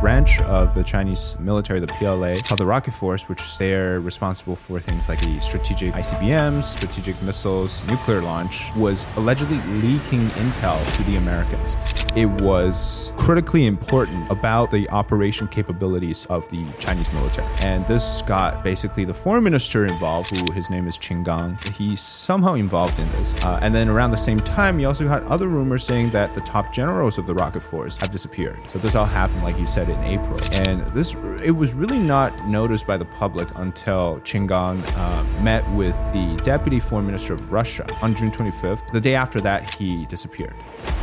branch of the Chinese military, the PLA, called the Rocket Force, which they're responsible for things like the strategic ICBMs, strategic missiles, nuclear launch, was allegedly leaking intel to the Americans. It was critically important about the operation capabilities of the Chinese military. And this got basically the foreign minister involved, who his name is Qin Gang. He's somehow involved in this. And then around the same time, you also had other rumors saying that the top generals of the Rocket Force have disappeared. So this all happened, like you said, in April. And it was really not noticed by the public until Qin Gang met with the deputy foreign minister of Russia on June 25th. The day after that, he disappeared.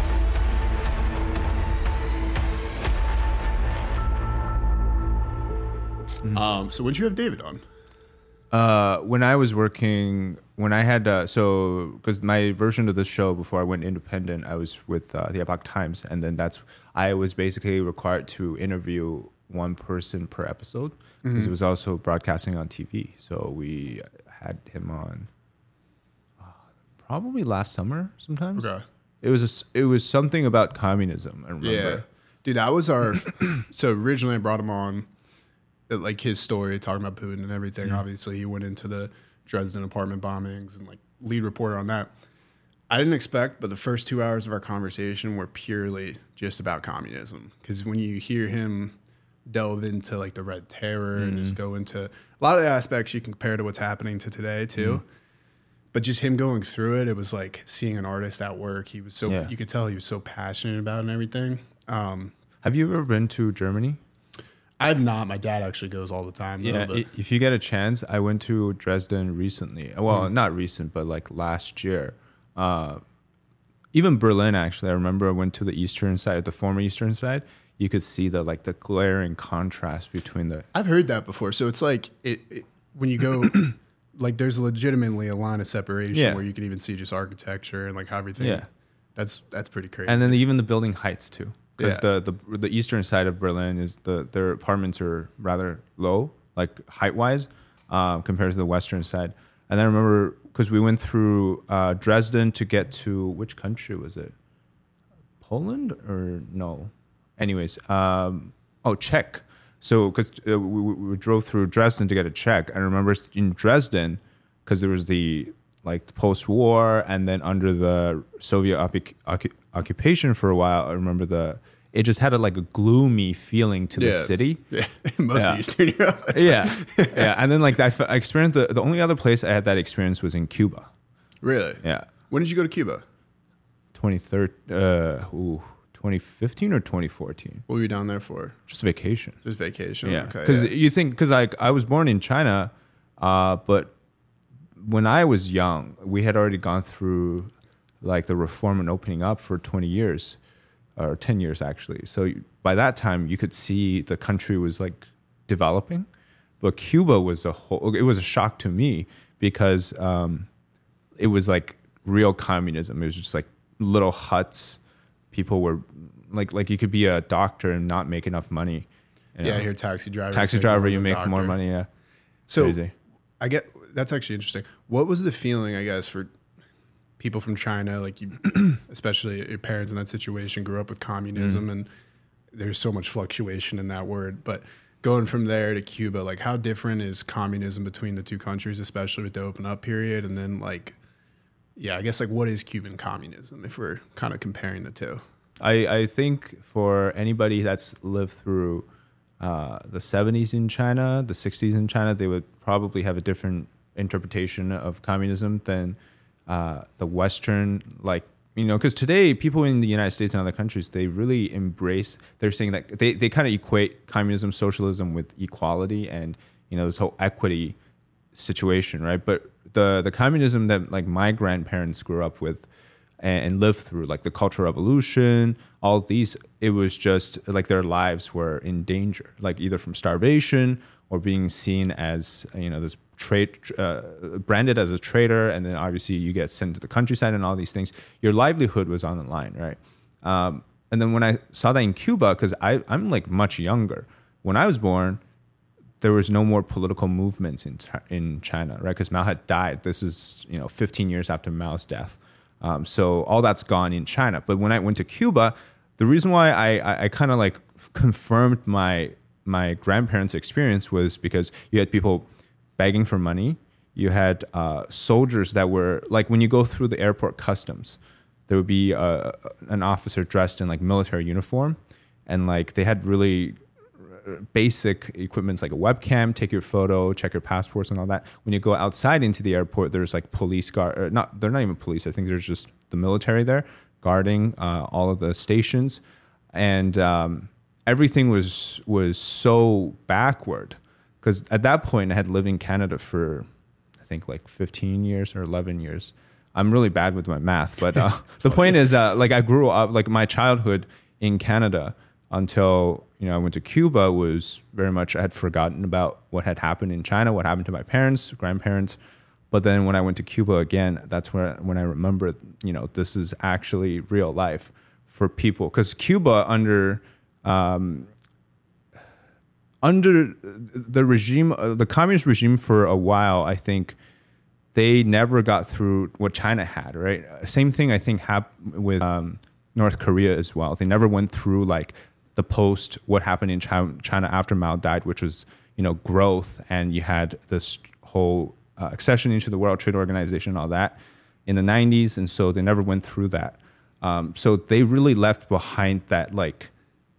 So when did you have David on? When I was working, when I had, because my version of this show before I went independent, I was with the Epoch Times, and then I was basically required to interview one person per episode, because it was also broadcasting on TV. So we had him on probably last summer sometimes. Okay. It was something about communism, I remember. Yeah. Dude, that was our, so originally I brought him on, like his story, talking about Putin and everything. Obviously, he went into the Dresden apartment bombings and like lead reporter on that. I didn't expect, but the first 2 hours of our conversation were purely just about communism. Because when you hear him delve into like the Red Terror and just go into a lot of the aspects you can compare to what's happening to today too. But just him going through it, it was like seeing an artist at work. He was so, you could tell he was so passionate about it and everything. Have you ever been to Germany? I have not. My dad actually goes all the time. Yeah, if you get a chance, I went to Dresden recently. Well, not recent, but like last year. Even Berlin, actually. I remember I went to the eastern side, the former eastern side. You could see the glaring contrast between the. I've heard that before. So it's like when you go, like there's legitimately a line of separation where you can even see just architecture and like how everything. Yeah, that's pretty crazy. And then even the building heights too. Because the eastern side of Berlin is their apartments are rather low, like height wise, compared to the western side. And I remember because we went through Dresden to get to which country was it? Poland or no? Anyways, Czech. So because we drove through Dresden to get a Czech. I remember in Dresden because there was the post-war and then under the Soviet occupation for a while. I remember it just had a gloomy feeling to the city. Yeah, most of Eastern Europe. Yeah. And then I experienced the only other place I had that experience was in Cuba. Really? Yeah. When did you go to Cuba? 2015 or 2014. What were you down there for? Just vacation. Just vacation. Yeah. Okay. Because you think I was born in China, but when I was young, we had already gone through the reform and opening up for 20 years or 10 years actually. So by that time you could see the country was developing, but Cuba was it was a shock to me because it was real communism. It was just little huts. People were like you could be a doctor and not make enough money. Yeah, you're a taxi driver. Taxi driver, you make more money. Yeah. So crazy. I get that's actually interesting. What was the feeling, I guess, for people from China, like you, especially your parents in that situation, grew up with communism, and there's so much fluctuation in that word. But going from there to Cuba, how different is communism between the two countries, especially with the open up period? And then I guess what is Cuban communism if we're kind of comparing the two? I think for anybody that's lived through the 70s in China, the 60s in China, they would probably have a different interpretation of communism than the Western, because today people in the United States and other countries, they really they're saying that they kind of equate communism, socialism with equality and, this whole equity situation, right? But the communism that my grandparents grew up with and lived through, the Cultural Revolution, all these, it was just their lives were in danger, either from starvation or being seen as, this branded as a traitor, and then obviously you get sent to the countryside and all these things. Your livelihood was on the line, right? And then when I saw that in Cuba, because I'm much younger, when I was born, there was no more political movements in China, right? Because Mao had died. This was 15 years after Mao's death. So all that's gone in China. But when I went to Cuba, the reason why I kind of confirmed my grandparents' experience was because you had people begging for money. You had soldiers that were like, when you go through the airport customs, there would be an officer dressed in like military uniform, and like they had really basic equipments like a webcam, take your photo, check your passports and all that. When you go outside into the airport, there's like police guard, they're not even police. I think there's just the military there guarding all of the stations, and everything was so backward, because at that point I had lived in Canada for I think like 15 years or 11 years. I'm really bad with my math, but the point is like I grew up, like my childhood in Canada until I went to Cuba was very much, I had forgotten about what had happened in China, what happened to my parents, grandparents. But then when I went to Cuba again, that's when I remembered, this is actually real life for people. Because Cuba under the regime, the communist regime for a while, I think they never got through what China had, right? Same thing I think happened with North Korea as well. They never went through like the post what happened in China after Mao died, which was growth, and you had this whole accession into the World Trade Organization and all that in the 90s, and so they never went through that. So they really left behind that like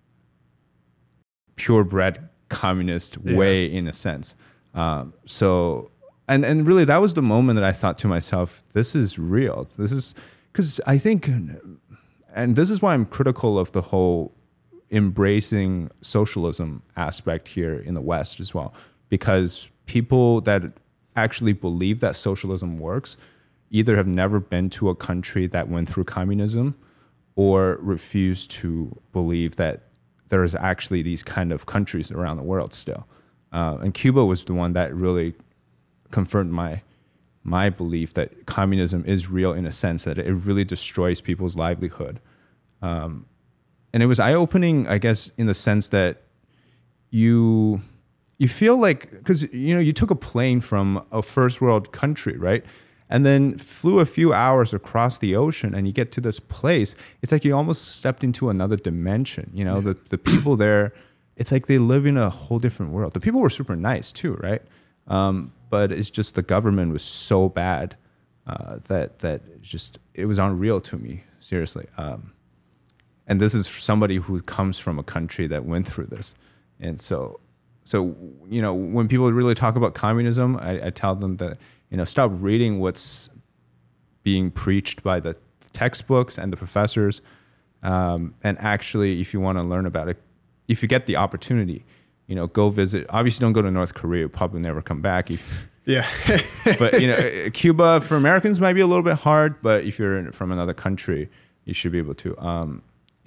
purebred communist way in a sense. So and really that was the moment that I thought to myself, this is real. This is because I think, and this is why I'm critical of the whole embracing socialism aspect here in the West as well, because people that actually believe that socialism works either have never been to a country that went through communism or refuse to believe that there is actually these kind of countries around the world still. And Cuba was the one that really confirmed my belief that communism is real, in a sense that it really destroys people's livelihood. And it was eye-opening, I guess, in the sense that you feel like, because you took a plane from a first world country, right? And then flew a few hours across the ocean, and you get to this place. It's like you almost stepped into another dimension. The people there, it's like they live in a whole different world. The people were super nice too, right? But it's just the government was so bad that it was unreal to me, seriously. And this is somebody who comes from a country that went through this. And so when people really talk about communism, I tell them that, stop reading what's being preached by the textbooks and the professors. And actually, if you want to learn about it, if you get the opportunity, go visit. Obviously, don't go to North Korea. You'll probably never come back. But, Cuba for Americans might be a little bit hard, but if you're from another country, you should be able to.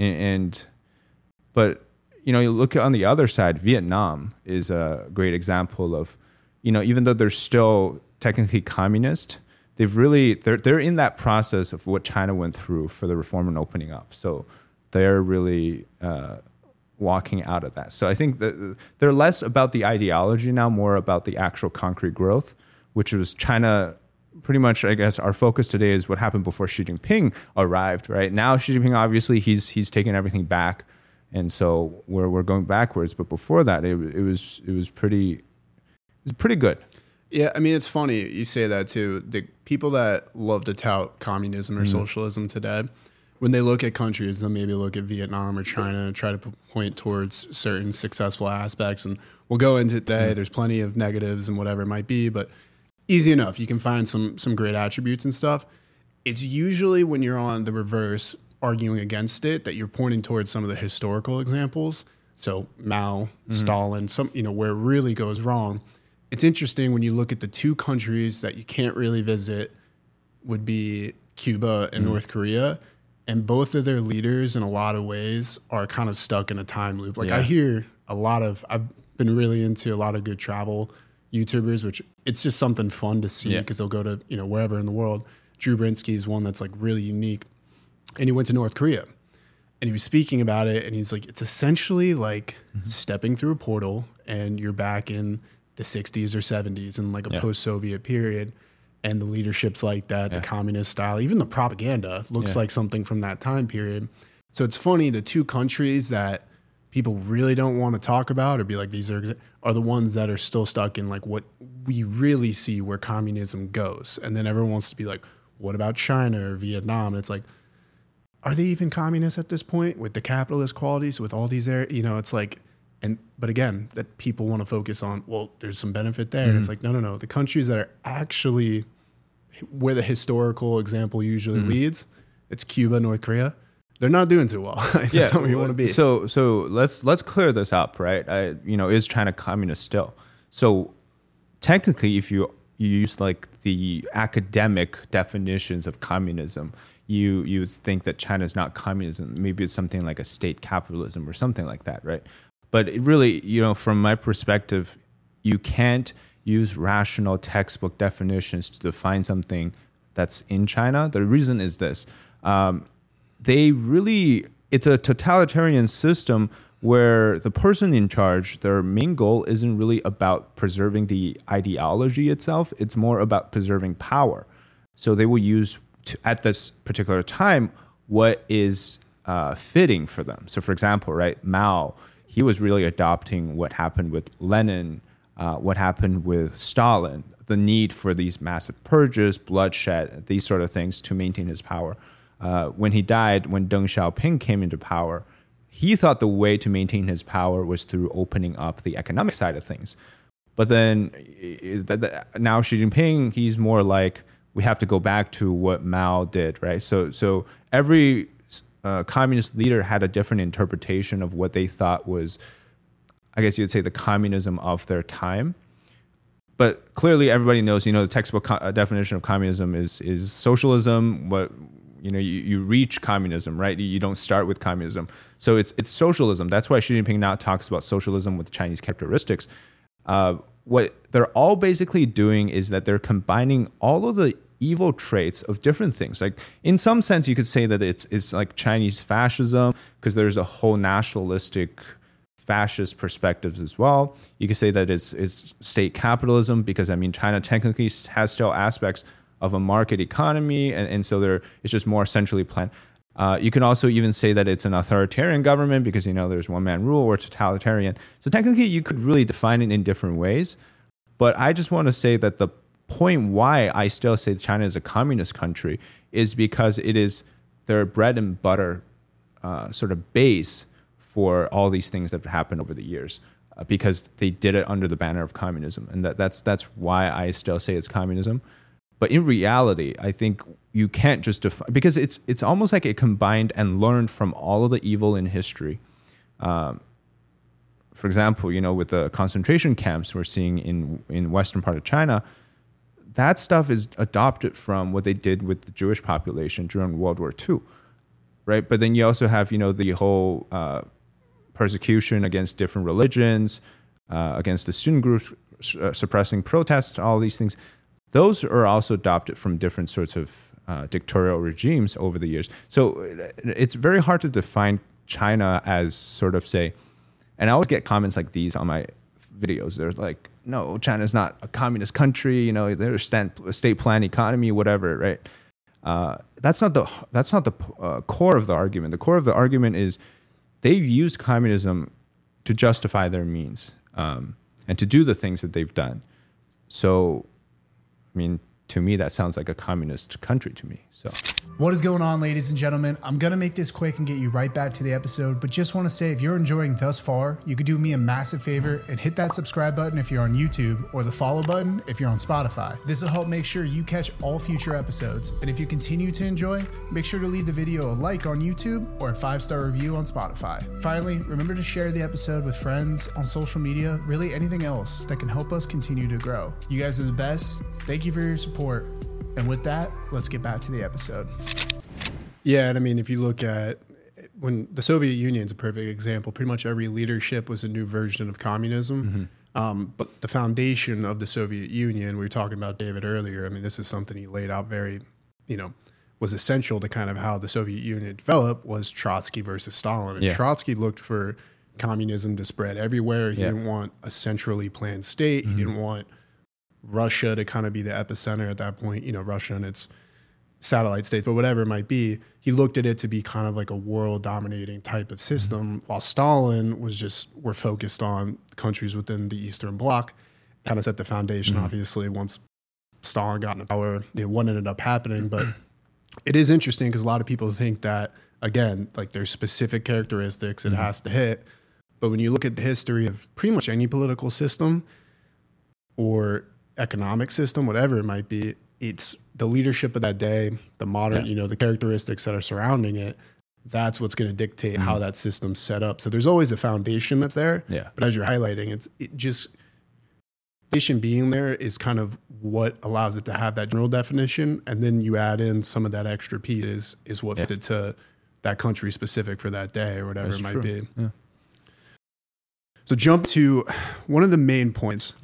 But you look on the other side, Vietnam is a great example of, even though they're still technically communist, they're in that process of what China went through for the reform and opening up. So they're really walking out of that. So I think that they're less about the ideology now, more about the actual concrete growth, which was China. Pretty much, I guess, our focus today is what happened before Xi Jinping arrived. Right now, Xi Jinping, obviously, he's taken everything back, and so we're going backwards. But before that, it was pretty good. Yeah, I mean, it's funny you say that too. The people that love to tout communism or socialism today, when they look at countries, they'll maybe look at Vietnam or China and try to point towards certain successful aspects. And we'll go into today. There's plenty of negatives and whatever it might be, but easy enough. You can find some great attributes and stuff. It's usually when you're on the reverse arguing against it that you're pointing towards some of the historical examples. So Mao, Stalin, where it really goes wrong. It's interesting when you look at the two countries that you can't really visit would be Cuba and North Korea. And both of their leaders in a lot of ways are kind of stuck in a time loop. I hear I've been really into a lot of good travel YouTubers, which it's just something fun to see because they'll go to, wherever in the world. Drew Brinsky is one that's like really unique. And he went to North Korea and he was speaking about it. And he's like, it's essentially like stepping through a portal and you're back in the 60s or 70s in like a post-Soviet period. And the leadership's like that, the communist style, even the propaganda looks like something from that time period. So it's funny, the two countries that people really don't want to talk about or be like, these are the ones that are still stuck in like what we really see where communism goes. And then everyone wants to be like, what about China or Vietnam? And it's like, are they even communists at this point with the capitalist qualities, with all these it's like, but again, that people want to focus on, well, there's some benefit there. And it's like, no. The countries that are actually where the historical example usually leads, it's Cuba, North Korea. They're not doing too well. That's not where you want to be. So let's clear this up, right? Is China communist still? So technically, if you use like the academic definitions of communism, you would think that China is not communism. Maybe it's something like a state capitalism or something like that, right? But it really, from my perspective, you can't use rational textbook definitions to define something that's in China. The reason is this. It's a totalitarian system where the person in charge, their main goal isn't really about preserving the ideology itself. It's more about preserving power. So they will use, at this particular time, what is fitting for them. So for example, right, Mao, he was really adopting what happened with Lenin, what happened with Stalin, the need for these massive purges, bloodshed, these sort of things to maintain his power. When he died, when Deng Xiaoping came into power, he thought the way to maintain his power was through opening up the economic side of things. But then now Xi Jinping, he's more like, we have to go back to what Mao did, right? So every communist leader had a different interpretation of what they thought was, I guess you'd say, the communism of their time. But clearly everybody knows, the textbook definition of communism is socialism. You reach communism, right? You don't start with communism. So it's socialism. That's why Xi Jinping now talks about socialism with Chinese characteristics. What they're all basically doing is that they're combining all of the evil traits of different things. Like in some sense, you could say that it's like Chinese fascism because there's a whole nationalistic fascist perspectives as well. You could say that it's state capitalism because China technically has still aspects of a market economy, and so it's just more centrally planned. You can also even say that it's an authoritarian government because there's one man rule or totalitarian. So technically, you could really define it in different ways. But I just want to say that the point why I still say China is a communist country is because it is their bread and butter sort of base for all these things that have happened over the years, because they did it under the banner of communism, and that's why I still say it's communism. But in reality, I think you can't just define, because it's almost like it combined and learned from all of the evil in history. For example, with the concentration camps we're seeing in western part of China, that stuff is adopted from what they did with the Jewish population during World War II, right? But then you also have, the whole persecution against different religions, against the student groups, suppressing protests, all these things. Those are also adopted from different sorts of dictatorial regimes over the years. So it's very hard to define China as sort of say, and I always get comments like these on my videos. They're like, no, China's not a communist country. They're a state plan economy, whatever, right? That's not the core of the argument. The core of the argument is they've used communism to justify their means and to do the things that they've done. So, to me, that sounds like a communist country to me. So, what is going on, ladies and gentlemen? I'm going to make this quick and get you right back to the episode, but just want to say, if you're enjoying thus far, you could do me a massive favor and hit that subscribe button if you're on YouTube, or the follow button if you're on Spotify. This will help make sure you catch all future episodes. And if you continue to enjoy, make sure to leave the video a like on YouTube or a 5-star review on Spotify. Finally, remember to share the episode with friends on social media, really anything else that can help us continue to grow. You guys are the best. Thank you for your support. And with that, let's get back to the episode. Yeah, and if you look at when the Soviet Union is a perfect example, pretty much every leadership was a new version of communism. But the foundation of the Soviet Union, we were talking about David earlier. This is something he laid out very, was essential to kind of how the Soviet Union developed, was Trotsky versus Stalin. And Trotsky looked for communism to spread everywhere. He didn't want a centrally planned state. He didn't want Russia to kind of be the epicenter at that point, Russia and its satellite states, but whatever it might be, he looked at it to be kind of like a world dominating type of system, while Stalin we're focused on countries within the Eastern Bloc, kind of set the foundation, obviously, once Stalin got into power, what ended up happening. But it is interesting because a lot of people think that, again, like there's specific characteristics it has to hit. But when you look at the history of pretty much any political system or economic system, whatever it might be, it's the leadership of that day, the modern, the characteristics that are surrounding it. That's what's going to dictate how that system's set up. So there's always a foundation that's there. Yeah. But as you're highlighting, it just foundation being there is kind of what allows it to have that general definition. And then you add in some of that extra pieces is what fits it to that country specific for that day or whatever it might be. Yeah. So jump to one of the main points.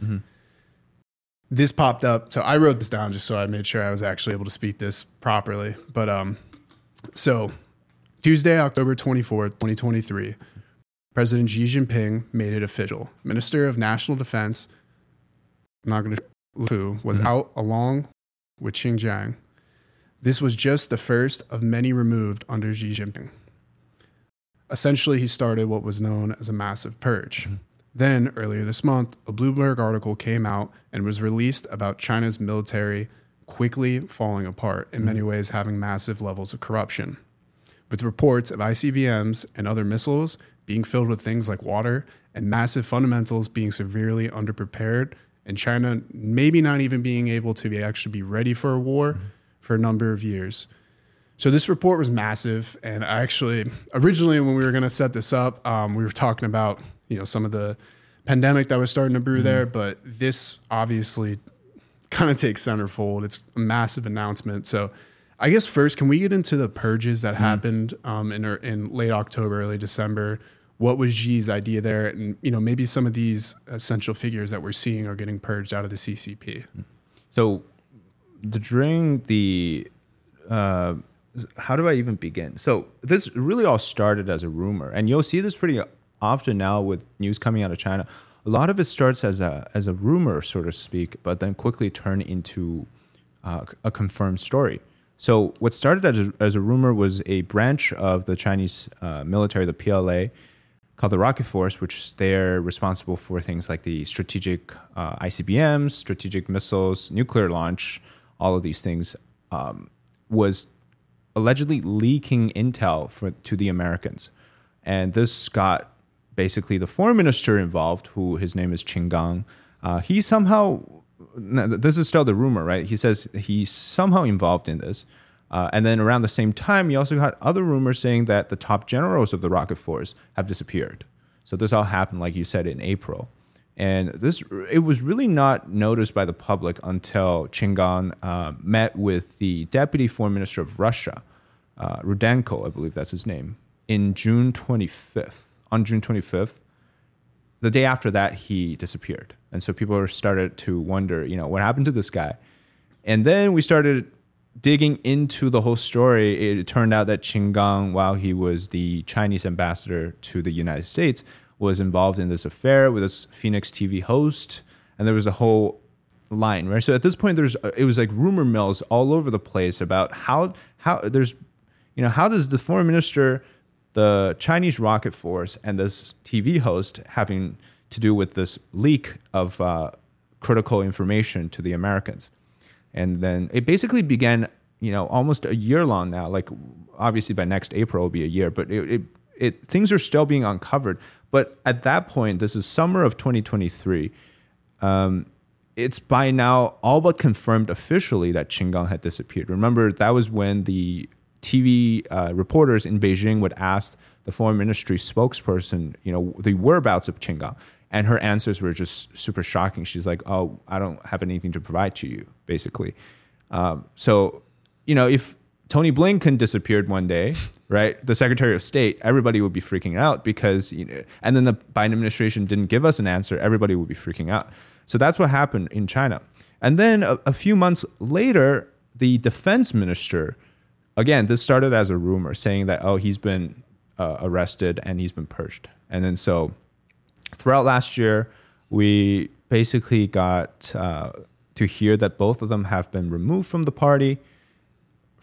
This popped up. So I wrote this down just so I made sure I was actually able to speak this properly. But so Tuesday, October 24th, 2023, President Xi Jinping made it official. Minister of National Defense, I'm not going to who, was out along with Xinjiang. This was just the first of many removed under Xi Jinping. Essentially, he started what was known as a massive purge. Then, earlier this month, a Bloomberg article came out and was released about China's military quickly falling apart, in many ways having massive levels of corruption. With reports of ICBMs and other missiles being filled with things like water and massive fundamentals being severely underprepared, and China maybe not even being able to actually be ready for a war for a number of years. So this report was massive, and I actually, originally when we were going to set this up, we were talking about some of the pandemic that was starting to brew there, but this obviously kind of takes centerfold. It's a massive announcement. So I guess first, can we get into the purges that happened in late October, early December? What was Xi's idea there? And maybe some of these essential figures that we're seeing are getting purged out of the CCP. So during the how do I even begin? So this really all started as a rumor, and you'll see this pretty often now with news coming out of China. A lot of it starts as a rumor, so to speak, but then quickly turn into a confirmed story. So what started as a rumor was a branch of the Chinese military, the PLA, called the Rocket Force, which they're responsible for things like the strategic ICBMs, strategic missiles, nuclear launch, all of these things, was allegedly leaking intel to the Americans. And this got basically the foreign minister involved, who his name is Qin Gang. He somehow, this is still the rumor, right? He says he's somehow involved in this. And then around the same time, you also got other rumors saying that the top generals of the Rocket Force have disappeared. So this all happened, like you said, in April. And it was really not noticed by the public until Qin Gang met with the deputy foreign minister of Russia, Rudenko, I believe that's his name, in June 25th. On June 25th, the day after that, he disappeared. And so people started to wonder, what happened to this guy? And then we started digging into the whole story. It turned out that Qin Gang, while he was the Chinese ambassador to the United States, was involved in this affair with this Phoenix TV host. And there was a whole line, right? So at this point, it was like rumor mills all over the place about how does the foreign minister, the Chinese Rocket Force, and this TV host having to do with this leak of critical information to the Americans. And then it basically began, almost a year long now. Like obviously by next April will be a year, but things are still being uncovered. But at that point, this is summer of 2023. It's by now all but confirmed officially that Qin Gang had disappeared. Remember, that was when the TV reporters in Beijing would ask the foreign ministry spokesperson, the whereabouts of Qin Gang. And her answers were just super shocking. She's like, "Oh, I don't have anything to provide to you," basically. So, if Tony Blinken disappeared one day, right, the Secretary of State, everybody would be freaking out because, and then the Biden administration didn't give us an answer, everybody would be freaking out. So that's what happened in China. And then a few months later, the defense minister, again, this started as a rumor saying that, he's been arrested and he's been purged. And then so throughout last year, we basically got to hear that both of them have been removed from the party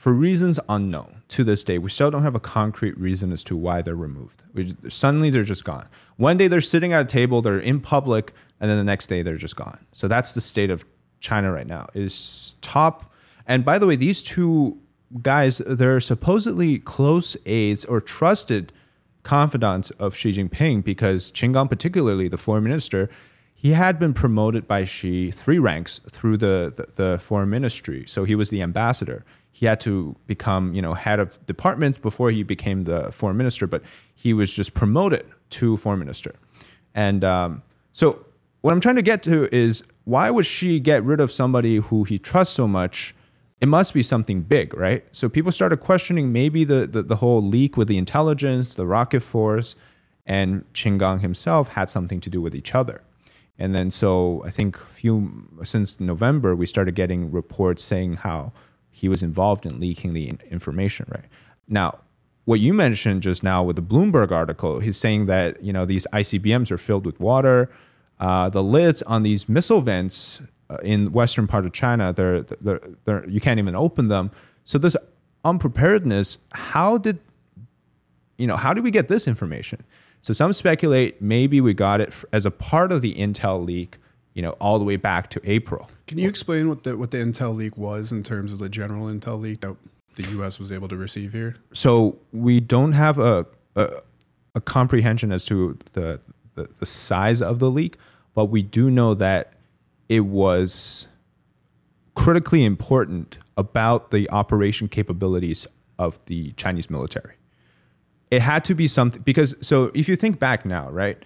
for reasons unknown to this day. We still don't have a concrete reason as to why they're removed. Suddenly they're just gone. One day they're sitting at a table, they're in public, and then the next day they're just gone. So that's the state of China right now. Is top. And by the way, these two guys, they're supposedly close aides or trusted confidants of Xi Jinping, because Qin Gang, particularly the foreign minister, he had been promoted by Xi 3 ranks through the foreign ministry. So he was the ambassador. He had to become, head of departments before he became the foreign minister, but he was just promoted to foreign minister. And so what I'm trying to get to is, why would Xi get rid of somebody who he trusts so much? It must be something big, right? So people started questioning maybe the whole leak with the intelligence, the rocket force, and Qin Gang himself had something to do with each other. And then so I think since November, we started getting reports saying how he was involved in leaking the information, right? Now, what you mentioned just now with the Bloomberg article, he's saying that, these ICBMs are filled with water. The lids on these missile vents in western part of China, they're you can't even open them. So this unpreparedness, how did we get this information? So some speculate maybe we got it as a part of the intel leak, all the way back to April. Can you explain what the intel leak was in terms of the general intel leak that the U.S. was able to receive here? So we don't have a comprehension as to the size of the leak, but we do know that it was critically important about the operation capabilities of the Chinese military. It had to be something, because so if you think back now, right?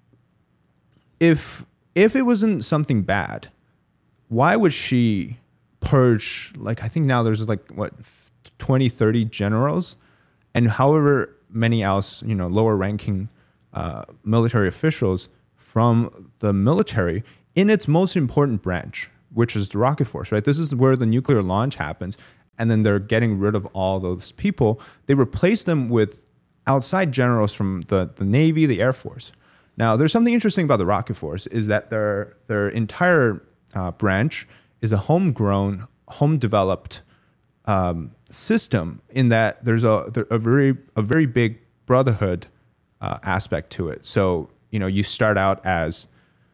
If it wasn't something bad, why would she purge, I think now there's 20, 30 generals and however many else, lower ranking military officials from the military in its most important branch, which is the rocket force, right? This is where the nuclear launch happens. And then they're getting rid of all those people. They replace them with outside generals from the Navy, the Air Force. Now, there's something interesting about the rocket force is that their entire branch is a homegrown, home-developed system, in that there's a very big brotherhood aspect to it. So, you start out as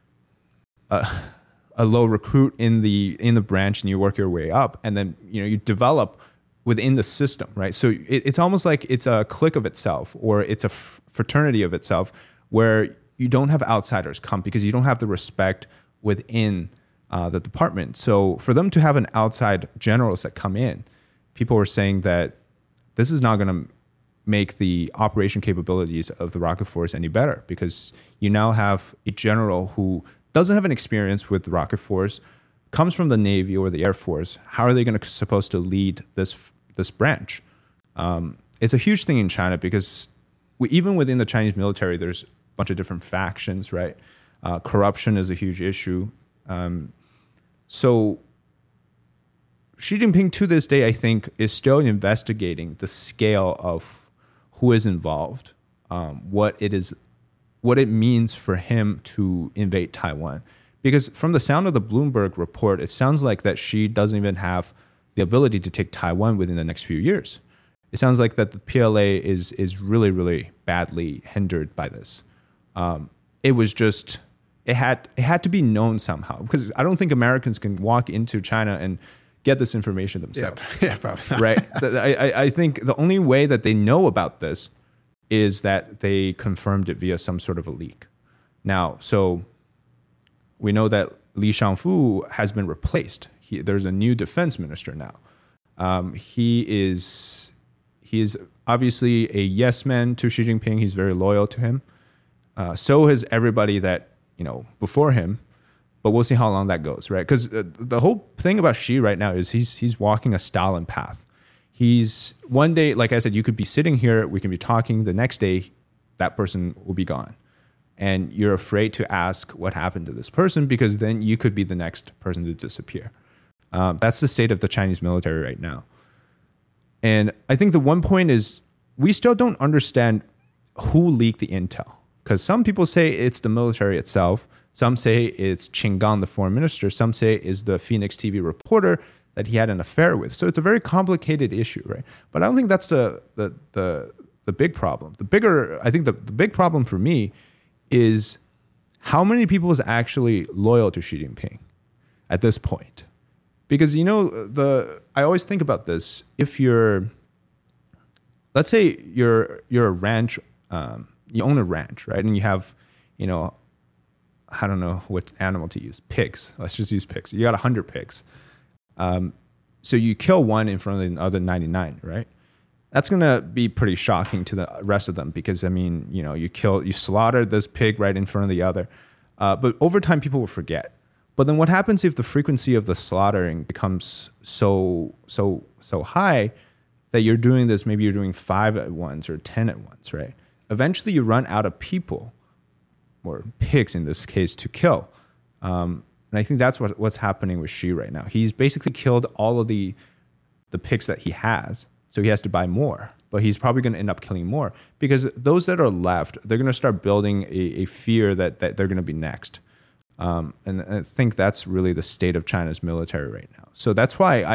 a low recruit in the branch, and you work your way up, and then you develop within the system, right? So it's almost like it's a clique of itself, or it's a fraternity of itself, where you don't have outsiders come because you don't have the respect within the department. So for them to have an outside generals that come in, people were saying that this is not going to make the operation capabilities of the rocket force any better, because you now have a general who doesn't have an experience with the rocket force, comes from the Navy or the Air Force. How are they supposed to lead this branch? It's a huge thing in China, because even within the Chinese military, there's a bunch of different factions, right? Corruption is a huge issue. So Xi Jinping to this day, I think, is still investigating the scale of who is involved, what it means for him to invade Taiwan. Because from the sound of the Bloomberg report, it sounds like that Xi doesn't even have the ability to take Taiwan within the next few years. It sounds like that the PLA is really, really badly hindered by this. It had to be known somehow, because I don't think Americans can walk into China and get this information themselves. Yeah, probably not. Right? I think the only way that they know about this is that they confirmed it via some sort of a leak. Now, so we know that Li Shangfu has been replaced. There's a new defense minister now. He is obviously a yes man to Xi Jinping. He's very loyal to him. So has everybody that before him. But we'll see how long that goes, right? Because the whole thing about Xi right now is he's walking a Stalin path. He's one day, like I said, you could be sitting here, we can be talking. The next day, that person will be gone. And you're afraid to ask what happened to this person, because then you could be the next person to disappear. That's the state of the Chinese military right now. And I think the one point is we still don't understand who leaked the intel. Because some people say it's the military itself. Some say it's Qin Gang, the foreign minister. Some say it's the Phoenix TV reporter. that he had an affair with. So it's a very complicated issue, right? But I don't think that's the big problem. I think the big problem for me is how many people is actually loyal to Xi Jinping at this point. Because, I always think about this. If let's say you're a ranch, you own a ranch, right? And you have, I don't know what animal to use, pigs. Let's just use pigs. You got 100 pigs. So you kill one in front of the other 99, right? That's going to be pretty shocking to the rest of them because, you slaughtered this pig right in front of the other. But over time, people will forget. But then what happens if the frequency of the slaughtering becomes so high that you're doing this, maybe you're doing 5 at once or 10 at once, right? Eventually you run out of people, or pigs in this case, to kill. And I think that's what's happening with Xi right now. He's basically killed all of the pigs that he has, so he has to buy more. But he's probably going to end up killing more because those that are left, they're going to start building a fear that they're going to be next. And I think that's really the state of China's military right now. So that's why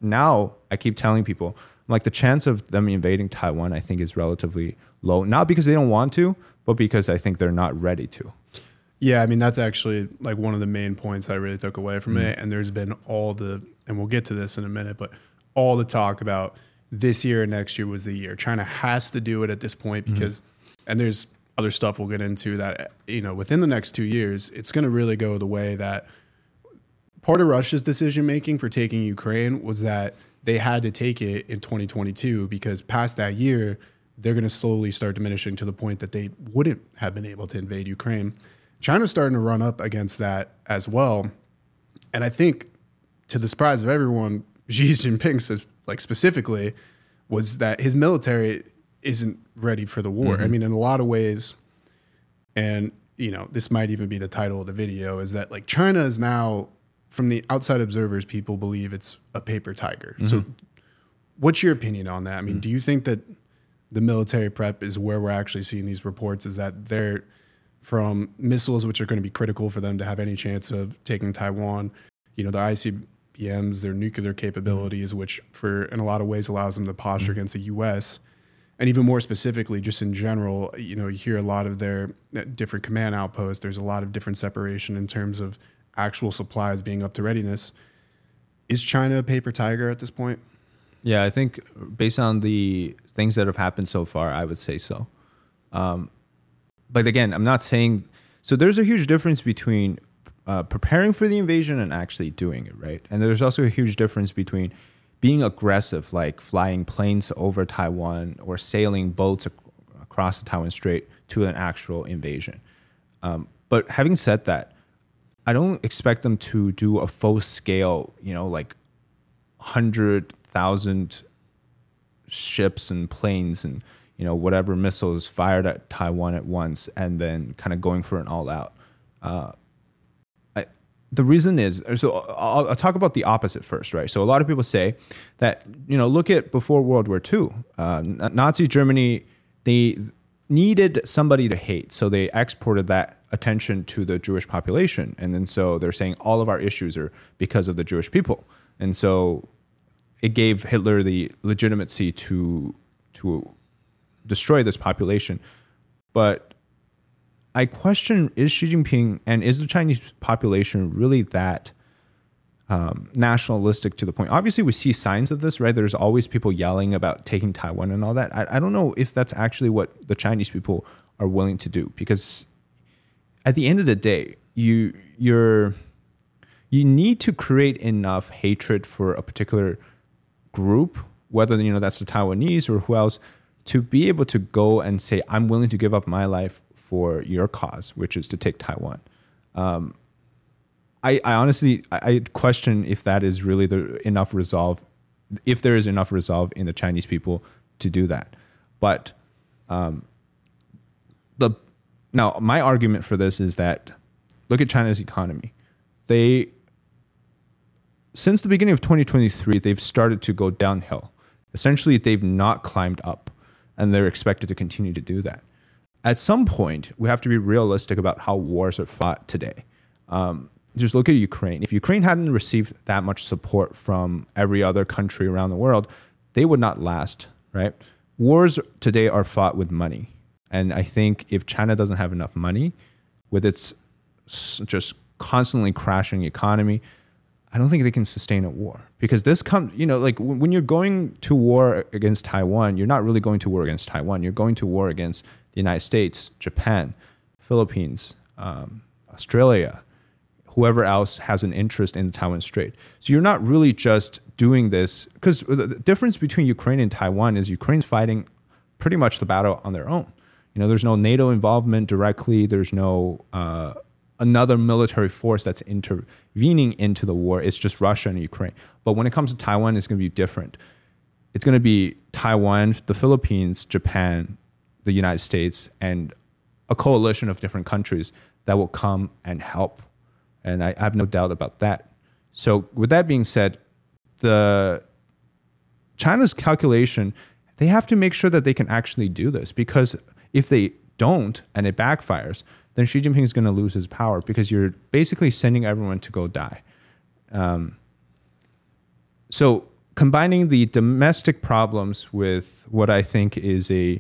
I keep telling people, like, the chance of them invading Taiwan, I think, is relatively low. Not because they don't want to, but because I think they're not ready to. Yeah, I mean, that's actually like one of the main points I really took away from it. And there's been and we'll get to this in a minute, but all the talk about this year and next year was the year. China has to do it at this point because, and there's other stuff we'll get into that, within the next 2 years, it's going to really go the way that part of Russia's decision making for taking Ukraine was that they had to take it in 2022 because past that year, they're going to slowly start diminishing to the point that they wouldn't have been able to invade Ukraine. China's starting to run up against that as well. And I think, to the surprise of everyone, Xi Jinping says, specifically, was that his military isn't ready for the war. I mean, in a lot of ways, and, this might even be the title of the video, is that, China is now, from the outside observers, people believe it's a paper tiger. So what's your opinion on that? I mean, do you think that the military prep is where we're actually seeing these reports, is that they're from missiles, which are going to be critical for them to have any chance of taking Taiwan, the ICBMs, their nuclear capabilities, which in a lot of ways allows them to posture against the U.S., and even more specifically, just in general, you hear a lot of their different command outposts. There's a lot of different separation in terms of actual supplies being up to readiness. Is China a paper tiger at this point? Yeah, I think based on the things that have happened so far, I would say so. But again, I'm not saying... So there's a huge difference between preparing for the invasion and actually doing it, right? And there's also a huge difference between being aggressive, like flying planes over Taiwan or sailing boats across the Taiwan Strait to an actual invasion. But having said that, I don't expect them to do a full scale, 100,000 ships and planes and, whatever missiles fired at Taiwan at once and then kind of going for an all out. The reason is, so I'll talk about the opposite first, right? So a lot of people say that, look at before World War II, Nazi Germany, they needed somebody to hate. So they exported that attention to the Jewish population. And then so they're saying all of our issues are because of the Jewish people. And so it gave Hitler the legitimacy to destroy this population. But I question, is Xi Jinping and is the Chinese population really that nationalistic to the point? Obviously, we see signs of this, right? There's always people yelling about taking Taiwan and all that. I don't know if that's actually what the Chinese people are willing to do, because at the end of the day, you need to create enough hatred for a particular group, whether that's the Taiwanese or who else, to be able to go and say, I'm willing to give up my life for your cause, which is to take Taiwan. I honestly question if that is really enough resolve, if there is enough resolve in the Chinese people to do that. But now my argument for this is that, look at China's economy. Since the beginning of 2023, they've started to go downhill. Essentially, they've not climbed up, and they're expected to continue to do that. At some point, we have to be realistic about how wars are fought today. just look at Ukraine. If Ukraine hadn't received that much support from every other country around the world, they would not last, right? Wars today are fought with money. And I think if China doesn't have enough money with its just constantly crashing economy, I don't think they can sustain a war, because this comes, like when you're going to war against Taiwan, you're not really going to war against Taiwan. You're going to war against the United States, Japan, Philippines, Australia, whoever else has an interest in the Taiwan Strait. So you're not really just doing this, because the difference between Ukraine and Taiwan is Ukraine's fighting pretty much the battle on their own. There's no NATO involvement directly. There's no another military force that's intervening into the war. It's just Russia and Ukraine. But when it comes to Taiwan, it's going to be different. It's going to be Taiwan, the Philippines, Japan, the United States, and a coalition of different countries that will come and help. And I have no doubt about that. So with that being said, China's calculation, they have to make sure that they can actually do this, because if they don't and it backfires, then Xi Jinping is going to lose his power, because you're basically sending everyone to go die. So combining the domestic problems with what I think is a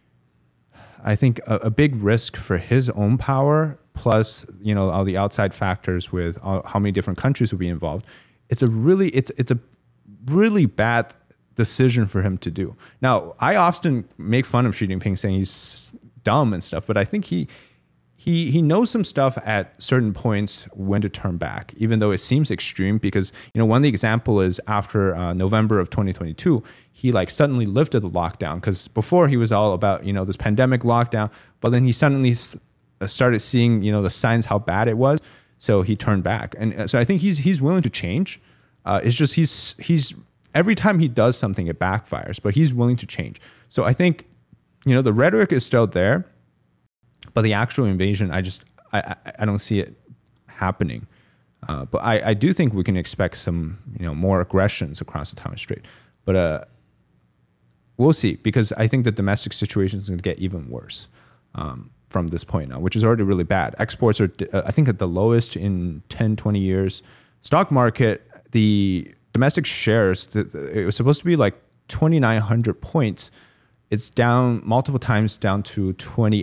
big risk for his own power, plus all the outside factors with how many different countries will be involved, it's a really bad decision for him to do. Now, I often make fun of Xi Jinping, saying he's dumb and stuff, but I think he knows some stuff at certain points when to turn back, even though it seems extreme, because one of the example is after November of 2022, he suddenly lifted the lockdown, because before he was all about this pandemic lockdown, but then he suddenly started seeing the signs how bad it was, so he turned back. And so I think he's willing to change. It's just he's every time he does something, it backfires, but he's willing to change. So I think the rhetoric is still there, but the actual invasion, I don't see it happening. But I do think we can expect some more aggressions across the Taiwan Strait. But we'll see, because I think the domestic situation is going to get even worse from this point now, which is already really bad. Exports are, I think, at the lowest in 10, 20 years. Stock market, the domestic shares, it was supposed to be 2,900 points. It's down multiple times, down to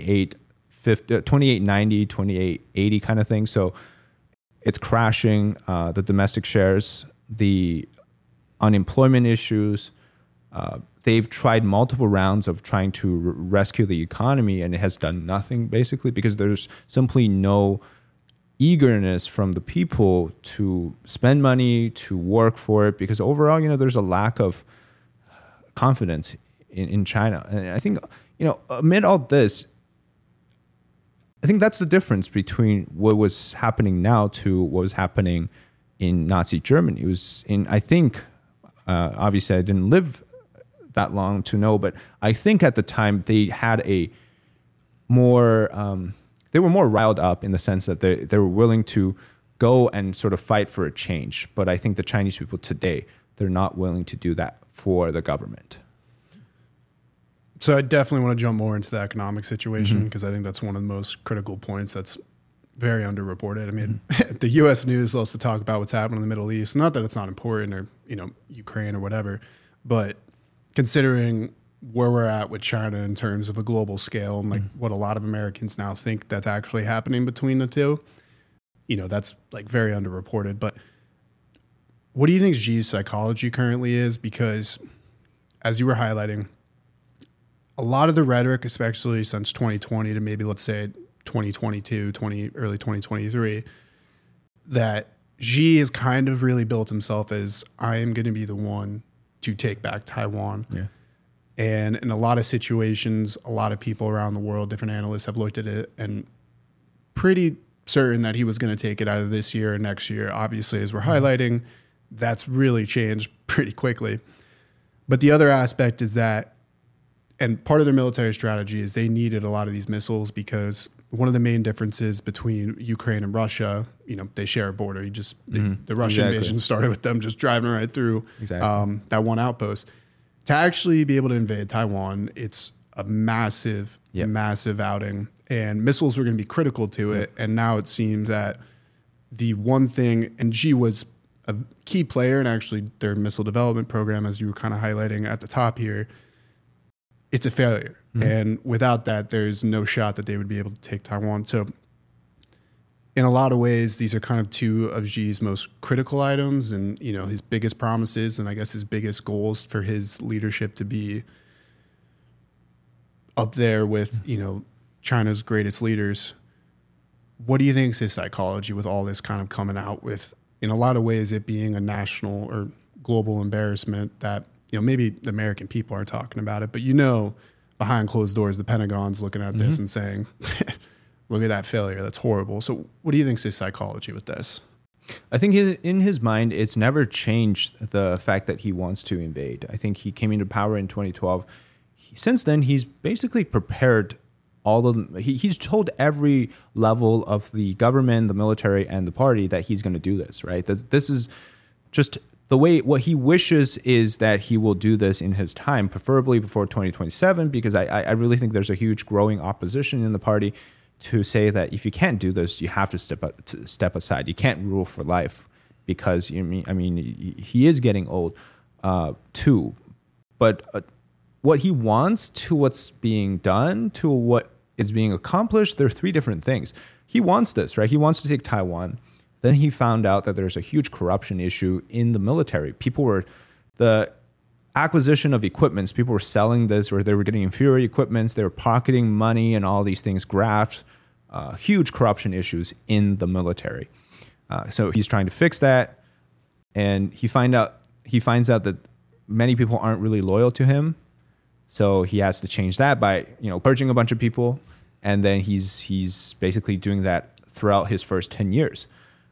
2890, 2880 kind of thing. So it's crashing. The domestic shares, the unemployment issues, they've tried multiple rounds of trying to rescue the economy, and it has done nothing, basically, because there's simply no eagerness from the people to spend money, to work for it, because overall, there's a lack of confidence in China. And I think, amid all this, I think that's the difference between what was happening now to what was happening in Nazi Germany. It was obviously I didn't live that long to know, but I think at the time they had they were more riled up, in the sense that they were willing to go and sort of fight for a change. But I think the Chinese people today, they're not willing to do that for the government. So I definitely want to jump more into the economic situation, because I think that's one of the most critical points that's very underreported. I mean, the U.S. news loves to talk about what's happening in the Middle East. Not that it's not important, or Ukraine or whatever, but considering where we're at with China in terms of a global scale, and what a lot of Americans now think that's actually happening between the two, that's very underreported. But what do you think Xi's psychology currently is? Because as you were highlighting, a lot of the rhetoric, especially since 2020 to maybe, let's say, 2022, early 2023, that Xi has kind of really built himself as, I am going to be the one to take back Taiwan. Yeah. And in a lot of situations, a lot of people around the world, different analysts have looked at it and pretty certain that he was going to take it either this year or next year. Obviously, as we're highlighting, that's really changed pretty quickly. But the other aspect is that, and part of their military strategy is they needed a lot of these missiles, because one of the main differences between Ukraine and Russia, they share a border. The Russian invasion started with them just driving right through that one outpost. To actually be able to invade Taiwan, it's a massive outing, and missiles were going to be critical to it. And now it seems that the one thing, and Xi was a key player in actually their missile development program, as you were kind of highlighting at the top here, it's a failure. Mm-hmm. And without that, there's no shot that they would be able to take Taiwan. So in a lot of ways, these are kind of two of Xi's most critical items and, you know, his biggest promises and I guess his biggest goals for his leadership to be up there with, you know, China's greatest leaders. What do you think is his psychology with all this kind of coming out with, in a lot of ways, it being a national or global embarrassment that, you know, maybe the American people aren't talking about it, but, you know, behind closed doors, the Pentagon's looking at this and saying, look at that failure. That's horrible. So what do you think is his psychology with this? I think in his mind, it's never changed the fact that he wants to invade. I think he came into power in 2012. Since then, he's basically prepared he's told every level of the government, the military, and the party that he's going to do this, right? This is just the way, what he wishes is that he will do this in his time, preferably before 2027, because I really think there's a huge growing opposition in the party to say that if you can't do this, you have to step aside. You can't rule for life because, he is getting old too. But what he wants to what's being done to what is being accomplished, there are three different things. He wants this, right? He wants to take Taiwan. Then he found out that there's a huge corruption issue in the military. The acquisition of equipments, people were selling this or they were getting inferior equipments, they were pocketing money and all these things, graft, huge corruption issues in the military. So he's trying to fix that. And he finds out that many people aren't really loyal to him. So he has to change that by, purging a bunch of people. And then he's basically doing that throughout his first 10 years.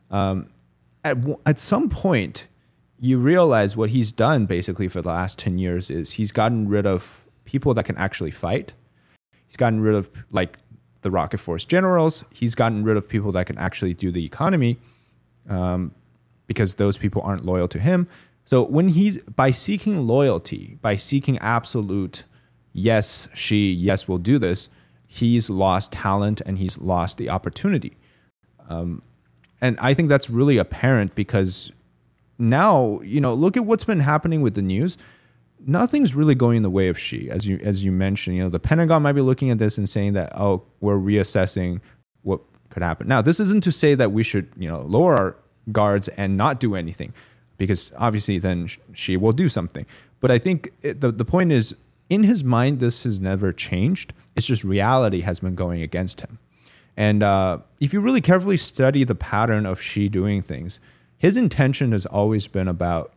At some point, you realize what he's done basically for the last 10 years is he's gotten rid of people that can actually fight. He's gotten rid of like the rocket force generals. He's gotten rid of people that can actually do the economy because those people aren't loyal to him. So by seeking loyalty, by seeking absolute, yes, we'll do this, he's lost talent and he's lost the opportunity. And I think that's really apparent because now, look at what's been happening with the news. Nothing's really going the way of Xi, as you mentioned. The Pentagon might be looking at this and saying that, we're reassessing what could happen. Now, this isn't to say that we should, lower our guards and not do anything, because obviously then Xi will do something. But I think the point is, in his mind, this has never changed. It's just reality has been going against him. And if you really carefully study the pattern of Xi doing things, his intention has always been about,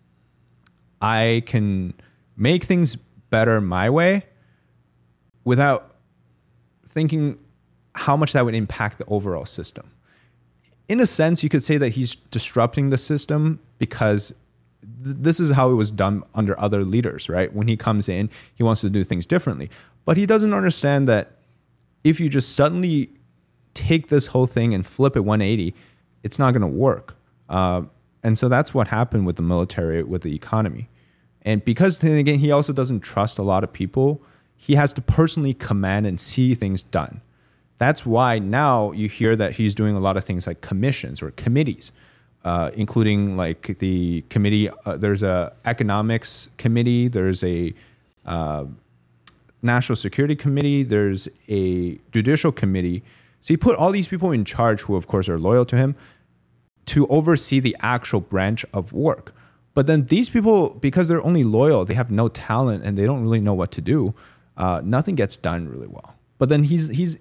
I can make things better my way without thinking how much that would impact the overall system. In a sense, you could say that he's disrupting the system because this is how it was done under other leaders, right? When he comes in, he wants to do things differently. But he doesn't understand that if you just suddenly take this whole thing and flip it 180, it's not going to work. And so that's what happened with the military, with the economy. And because then again, he also doesn't trust a lot of people, he has to personally command and see things done. That's why now you hear that he's doing a lot of things like commissions or committees, including like the committee. There's a economics committee. There's a national security committee. There's a judicial committee. So he put all these people in charge who, of course, are loyal to him to oversee the actual branch of work. But then these people, because they're only loyal, they have no talent and they don't really know what to do. Nothing gets done really well. But then he's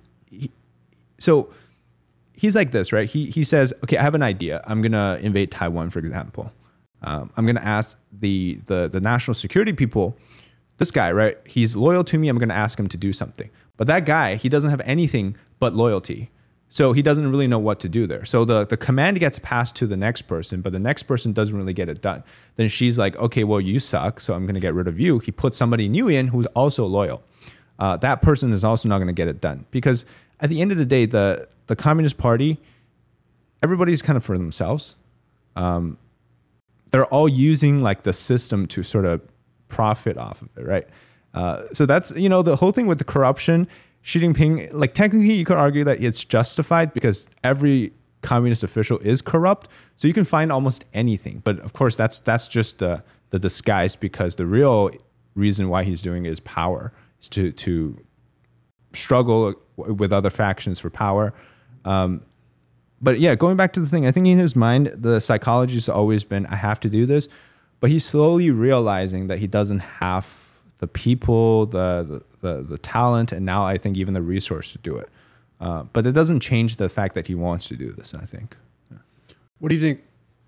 like this, right? He says, okay, I have an idea. I'm gonna invade Taiwan, for example. I'm gonna ask the national security people. This guy, right? He's loyal to me. I'm gonna ask him to do something. But that guy, he doesn't have anything but loyalty. So he doesn't really know what to do there. So the command gets passed to the next person, but the next person doesn't really get it done. Then she's like, okay, well, you suck, so I'm going to get rid of you. He puts somebody new in who's also loyal. That person is also not going to get it done. Because at the end of the day, the Communist Party, everybody's kind of for themselves. They're all using like the system to sort of profit off of it, right? So that's, the whole thing with the corruption. Xi Jinping, like technically you could argue that it's justified because every communist official is corrupt. So you can find almost anything. But of course, that's just the disguise, because the real reason why he's doing it is power, is to struggle with other factions for power. But yeah, going back to the thing, I think in his mind, the psychology has always been, I have to do this. But he's slowly realizing that he doesn't have the people, the talent, and now I think even the resource to do it. But it doesn't change the fact that he wants to do this, I think. Yeah. What do you think?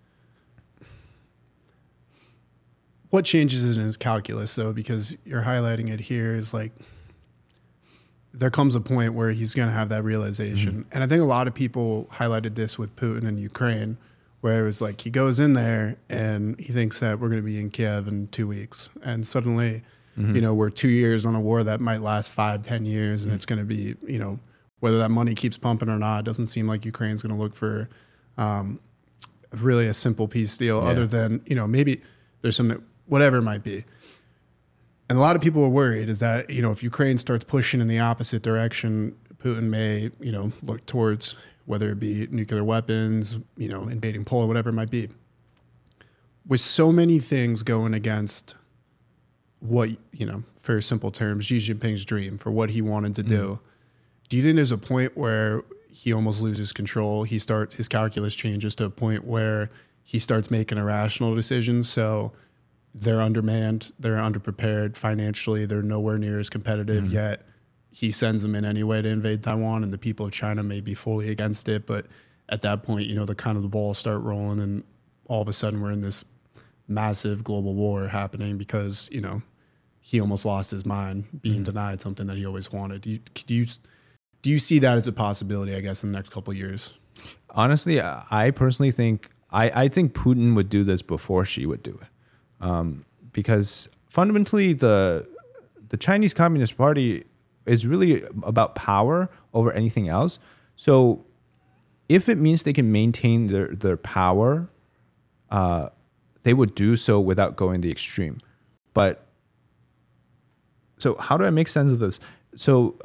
What changes in his calculus, though? Because you're highlighting it here is like, there comes a point where he's going to have that realization. Mm-hmm. And I think a lot of people highlighted this with Putin and Ukraine, where it was like he goes in there and he thinks that we're going to be in Kiev in 2 weeks. And suddenly, we're 2 years on a war that might last 5-10 years. And it's going to be, whether that money keeps pumping or not, it doesn't seem like Ukraine's going to look for really a simple peace deal other than, maybe there's some, whatever it might be. And a lot of people are worried is that, if Ukraine starts pushing in the opposite direction, Putin may, look towards whether it be nuclear weapons, invading Poland, whatever it might be. With so many things going against what, for simple terms, Xi Jinping's dream for what he wanted to do you think there's a point where he almost loses control? His calculus changes to a point where he starts making irrational decisions. So they're undermanned, they're underprepared financially, they're nowhere near as competitive, yet he sends them in anyway to invade Taiwan, and the people of China may be fully against it. But at that point, the balls start rolling, and all of a sudden we're in this massive global war happening because, he almost lost his mind being denied something that he always wanted. Do you see that as a possibility, I guess, in the next couple of years? Honestly, I personally think, I think Putin would do this before Xi would do it. Because fundamentally, the Chinese Communist Party is really about power over anything else. So if it means they can maintain their power, they would do so without going the extreme. But so how do I make sense of this? So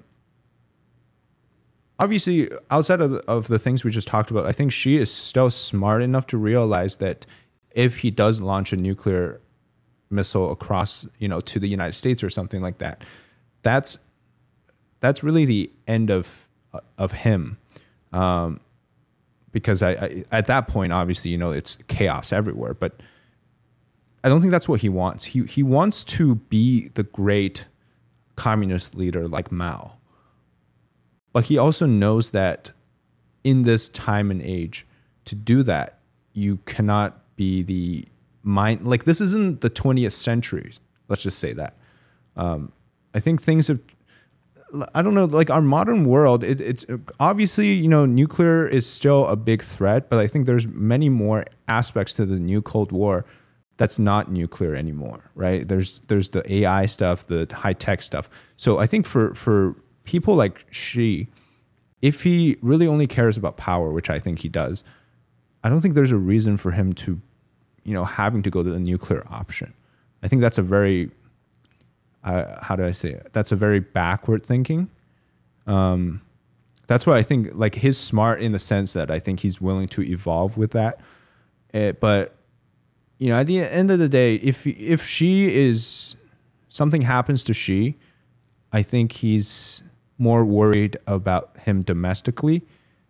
obviously, outside of the things we just talked about, I think Xi is still smart enough to realize that if he does launch a nuclear missile across, to the United States or something like that, that's really the end of him, because I at that point, obviously, it's chaos everywhere. But I don't think that's what he wants. He wants to be the great communist leader like Mao. But he also knows that in this time and age, to do that, you cannot be the mind. Like, this isn't the 20th century. Let's just say that. I think things have, I don't know, like our modern world, it's obviously, nuclear is still a big threat, but I think there's many more aspects to the new Cold War that's not nuclear anymore, right? There's the AI stuff, the high-tech stuff. So I think for people like Xi, if he really only cares about power, which I think he does, I don't think there's a reason for him to, having to go to the nuclear option. I think that's a very, how do I say it? That's a very backward thinking. That's why I think like he's smart in the sense that I think he's willing to evolve with that. But at the end of the day, if Xi is, something happens to Xi, I think he's more worried about him domestically.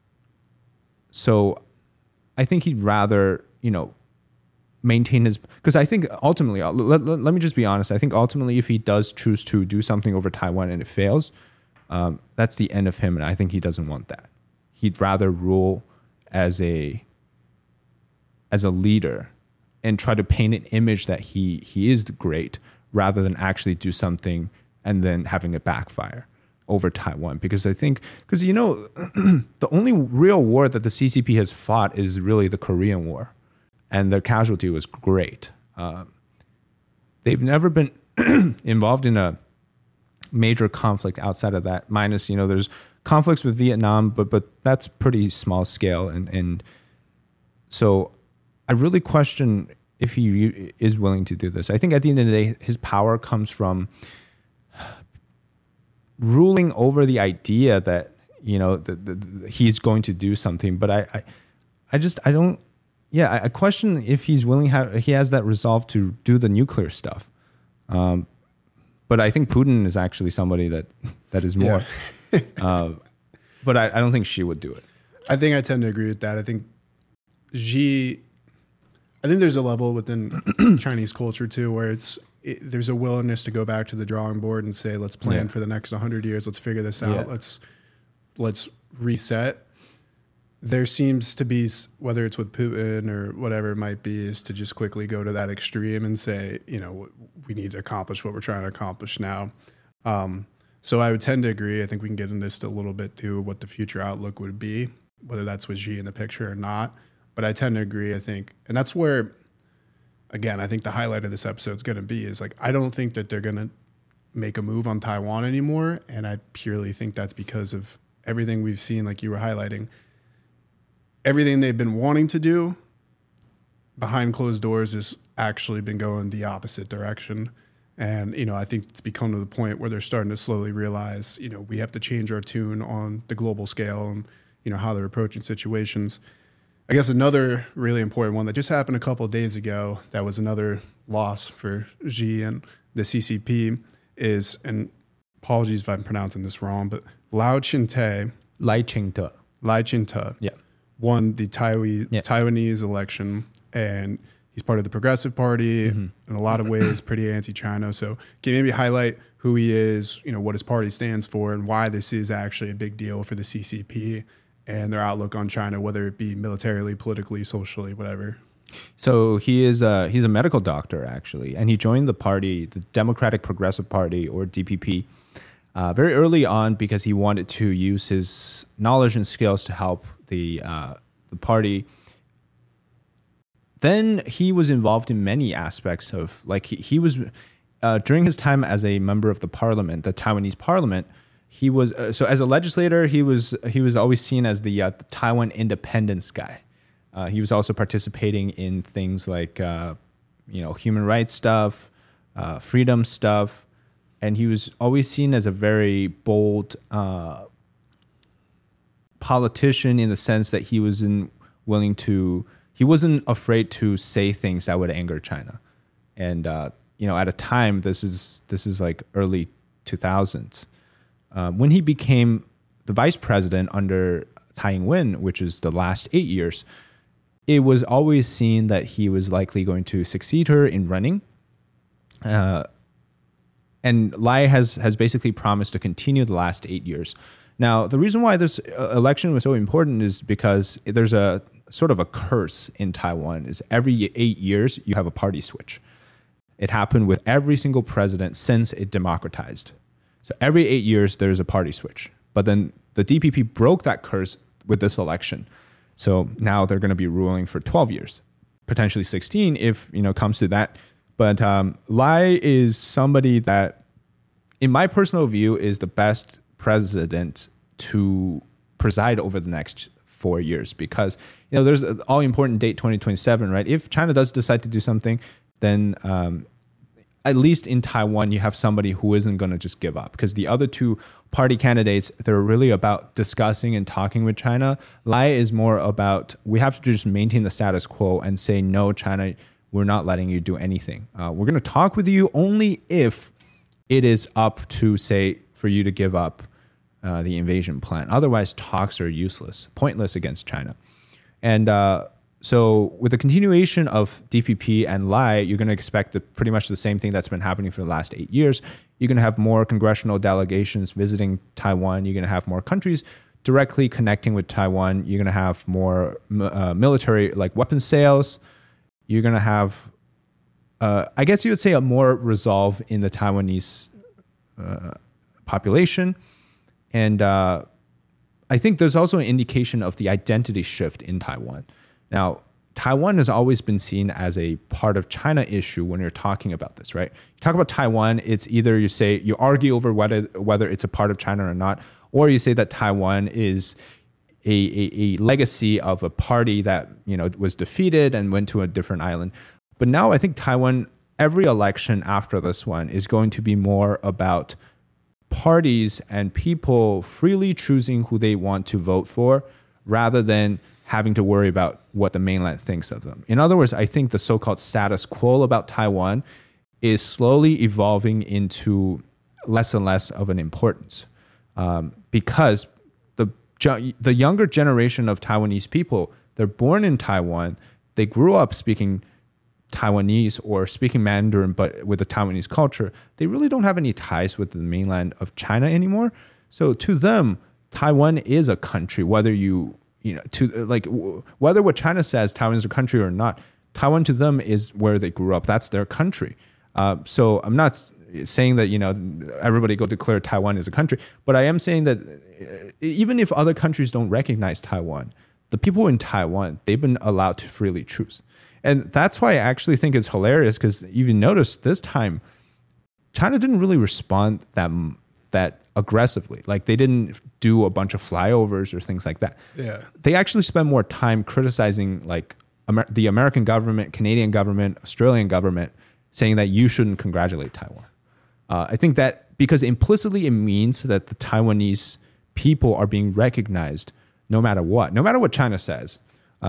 So I think he'd rather, maintain his, because I think ultimately, let me just be honest. I think ultimately if he does choose to do something over Taiwan and it fails, that's the end of him. And I think he doesn't want that. He'd rather rule as a leader and try to paint an image that he is great rather than actually do something and then having it backfire over Taiwan. Because I think, the only real war that the CCP has fought is really the Korean War, and their casualty was great. They've never been involved in a major conflict outside of that, minus, there's conflicts with Vietnam, but that's pretty small scale. And so I really question if he is willing to do this. I think at the end of the day, his power comes from ruling over the idea that, he's going to do something. But I don't. Yeah, I question if he's willing. He has that resolve to do the nuclear stuff. But I think Putin is actually somebody that is more. But I don't think Xi would do it. I think I tend to agree with that. I think there's a level within Chinese culture too where there's a willingness to go back to the drawing board and say, let's plan for the next 100 years. Let's figure this out. Let's reset. There seems to be, whether it's with Putin or whatever it might be, is to just quickly go to that extreme and say, we need to accomplish what we're trying to accomplish now. So I would tend to agree. I think we can get into this a little bit too, what the future outlook would be, whether that's with Xi in the picture or not. But I tend to agree, I think. And that's where, again, I think the highlight of this episode is going to be is I don't think that they're going to make a move on Taiwan anymore. And I purely think that's because of everything we've seen, like you were highlighting. Everything they've been wanting to do behind closed doors has actually been going the opposite direction. And, I think it's become to the point where they're starting to slowly realize, we have to change our tune on the global scale and, how they're approaching situations. I guess another really important one that just happened a couple of days ago that was another loss for Xi and the CCP is, and apologies if I'm pronouncing this wrong, but Lai Ching-te won the Taiwanese election, and he's part of the Progressive Party, in a lot of ways pretty anti-China. So can you maybe highlight who he is, what his party stands for, and why this is actually a big deal for the CCP and their outlook on China, whether it be militarily, politically, socially, whatever? So he's a medical doctor, actually, and he joined the party, the Democratic Progressive Party, or DPP, very early on because he wanted to use his knowledge and skills to help the party. Then he was involved in many aspects of, he was during his time as a member of the parliament, the Taiwanese parliament. He was so as a legislator, he was always seen as the Taiwan independence guy. He was also participating in things like human rights stuff, freedom stuff, and he was always seen as a very bold politician in the sense that he wasn't afraid to say things that would anger China. And at a time, this is like early 2000s, when he became the vice president under Tsai Ing-wen, which is the last 8 years, it was always seen that he was likely going to succeed her in running. And Lai has basically promised to continue the last 8 years. Now, the reason why this election was so important is because there's a sort of a curse in Taiwan is every 8 years you have a party switch. It happened with every single president since it democratized. So every 8 years there's a party switch. But then the DPP broke that curse with this election. So now they're going to be ruling for 12 years, potentially 16 if comes to that. But Lai is somebody that, in my personal view, is the best president to preside over the next 4 years because there's an all important date 2027, right? If China does decide to do something, then at least in Taiwan you have somebody who isn't going to just give up, because the other two party candidates, they're really about discussing and talking with China. Lai is more about, we have to just maintain the status quo and say, no, China, we're not letting you do anything. We're going to talk with you only if it is up to, say, for you to give up the invasion plan. Otherwise, talks are useless, pointless against China. And so with the continuation of DPP and Lai, you're going to expect pretty much the same thing that's been happening for the last 8 years. You're going to have more congressional delegations visiting Taiwan. You're going to have more countries directly connecting with Taiwan. You're going to have more military, like weapon sales. You're going to have, I guess you would say, a more resolve in the Taiwanese population. And I think there's also an indication of the identity shift in Taiwan. Now, Taiwan has always been seen as a part of China issue when you're talking about this, right? You talk about Taiwan, it's either you argue over whether it's a part of China or not, or you say that Taiwan is a legacy of a party that was defeated and went to a different island. But now I think Taiwan, every election after this one is going to be more about parties and people freely choosing who they want to vote for rather than having to worry about what the mainland thinks of them. In other words, I think the so-called status quo about Taiwan is slowly evolving into less and less of an importance because the younger generation of Taiwanese people, they're born in Taiwan, they grew up speaking Taiwanese or speaking Mandarin, but with the Taiwanese culture, they really don't have any ties with the mainland of China anymore. So to them, Taiwan is a country, whether whether what China says Taiwan is a country or not, Taiwan to them is where they grew up. That's their country. So I'm not saying that, everybody go declare Taiwan as a country, but I am saying that even if other countries don't recognize Taiwan, the people in Taiwan, they've been allowed to freely choose. And that's why I actually think it's hilarious because you notice this time, China didn't really respond that aggressively. Like they didn't do a bunch of flyovers or things like that. Yeah. They actually spent more time criticizing like the American government, Canadian government, Australian government, saying that you shouldn't congratulate Taiwan. I think that because implicitly it means that the Taiwanese people are being recognized no matter what China says.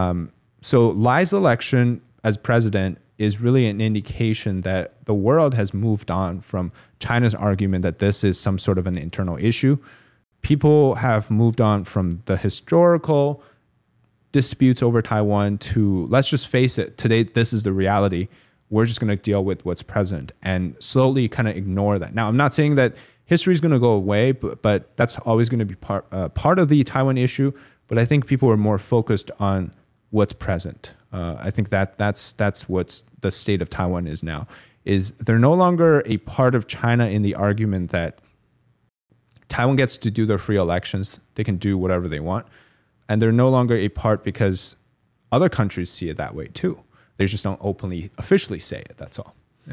So Lai's election as president is really an indication that the world has moved on from China's argument that this is some sort of an internal issue. People have moved on from the historical disputes over Taiwan to, let's just face it, today this is the reality. We're just going to deal with what's present and slowly kind of ignore that. Now, I'm not saying that history is going to go away, but that's always going to be part of the Taiwan issue. But I think people are more focused on what's present. I think that's what's the state of Taiwan is now. Is they're no longer a part of China in the argument that Taiwan gets to do their free elections. They can do whatever they want. And they're no longer a part because other countries see it that way too. They just don't openly, officially say it. That's all. Yeah.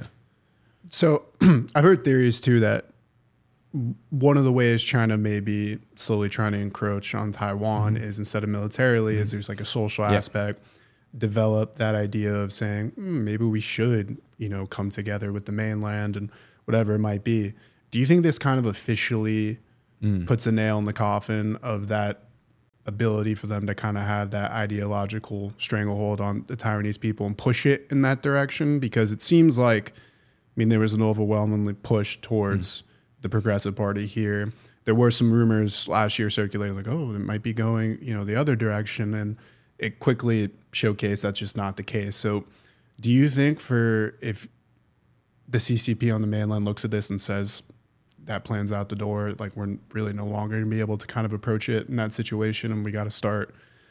So I've heard theories too that one of the ways China may be slowly trying to encroach on Taiwan is instead of militarily, is there's like a social aspect, develop that idea of saying maybe we should, come together with the mainland and whatever it might be. Do you think this kind of officially puts a nail in the coffin of that ability for them to kind of have that ideological stranglehold on the Taiwanese people and push it in that direction? Because it seems like, there was an overwhelmingly push towards the Progressive Party here. There were some rumors last year circulating like, oh, it might be going, the other direction. And it quickly showcased that's just not the case. So do you think if the CCP on the mainland looks at this and says that plan's out the door, like we're really no longer going to be able to kind of approach it in that situation, and we got to start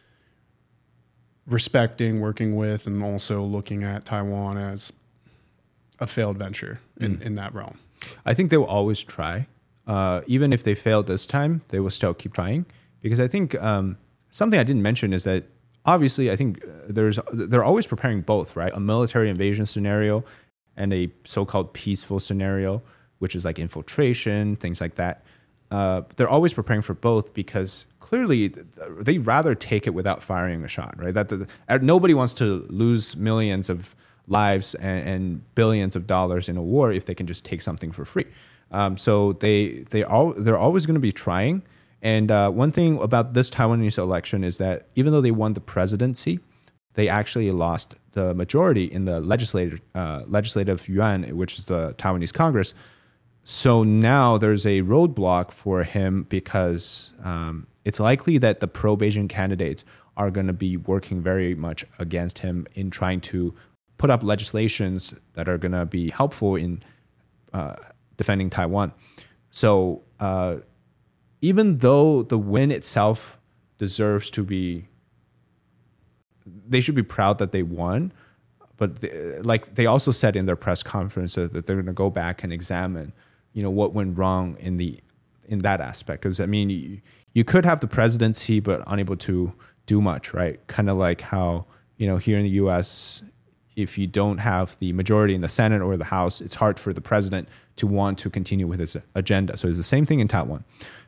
respecting, working with, and also looking at Taiwan as a failed venture in that realm? I think they will always try. Even if they fail this time, they will still keep trying. Because I think something I didn't mention is that obviously I think they're always preparing both, right? A military invasion scenario and a so-called peaceful scenario, which is like infiltration, things like that. They're always preparing for both because clearly they'd rather take it without firing a shot, right? Nobody wants to lose millions of lives and billions of dollars in a war if they can just take something for free. So they're always going to be trying. And one thing about this Taiwanese election is that even though they won the presidency, they actually lost the majority in the legislative yuan, which is the Taiwanese Congress. So now there's a roadblock for him because it's likely that the pro-Beijing candidates are going to be working very much against him in trying to put up legislations that are going to be helpful in defending Taiwan. So even though the win itself deserves to be, they should be proud that they won, but they also said in their press conference that they're going to go back and examine, what went wrong in that aspect. Because you could have the presidency but unable to do much, right? Kind of like how here in the U.S., if you don't have the majority in the Senate or the House, it's hard for the president to want to continue with his agenda. So it's the same thing in Taiwan.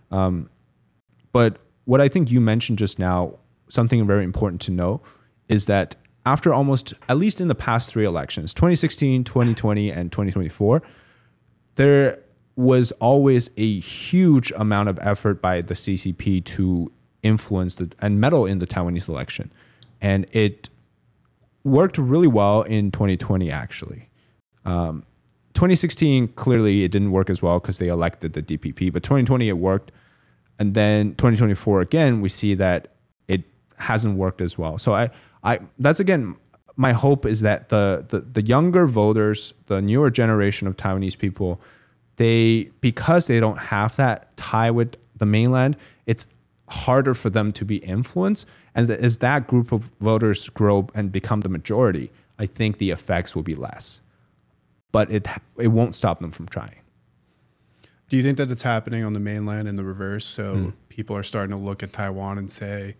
But what I think you mentioned just now, something very important to know, is that after at least in the past three elections, 2016, 2020, and 2024, there was always a huge amount of effort by the CCP to influence and meddle in the Taiwanese election. And it worked really well in 2020, actually. 2016, clearly it didn't work as well because they elected the DPP, but 2020 it worked. And then 2024, again, we see that it hasn't worked as well. So that's, again, my hope is that the younger voters, the newer generation of Taiwanese people, because they don't have that tie with the mainland, it's harder for them to be influenced. And as that group of voters grow and become the majority, I think the effects will be less. But it won't stop them from trying. Do you think that it's happening on the mainland in the reverse? So people are starting to look at Taiwan and say,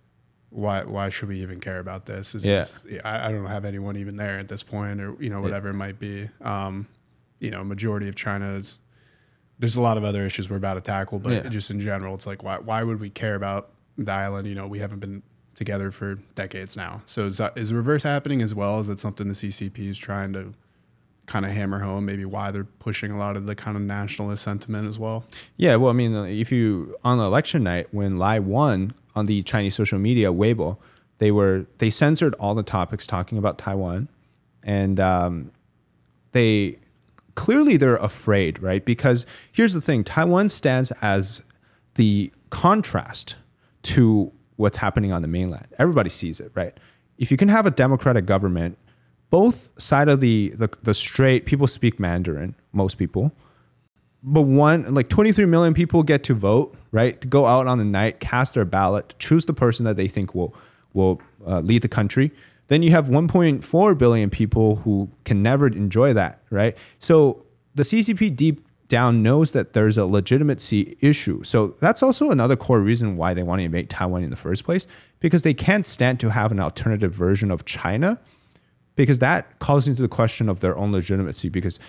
why should we even care about this? I don't have anyone even there at this point, or whatever it might be. Majority of China's. There's a lot of other issues we're about to tackle, but just in general, it's like why would we care about the island? We haven't been together for decades now. So is the reverse happening as well? Is that something the CCP is trying to kind of hammer home, maybe why they're pushing a lot of the kind of nationalist sentiment as well? Yeah, well, I mean, if you on election night when Lai won on the Chinese social media Weibo, they censored all the topics talking about Taiwan, and they're afraid, right? Because here's the thing: Taiwan stands as the contrast to what's happening on the mainland. Everybody sees it, right? If you can have a democratic government, both side of the strait, people speak Mandarin, most people. But 23 million people get to vote, right? To go out on the night, cast their ballot, choose the person that they think will lead the country. Then you have 1.4 billion people who can never enjoy that, right? So the CCP deep down knows that there's a legitimacy issue. So that's also another core reason why they want to invade Taiwan in the first place, because they can't stand to have an alternative version of China, because that calls into the question of their own legitimacy. Because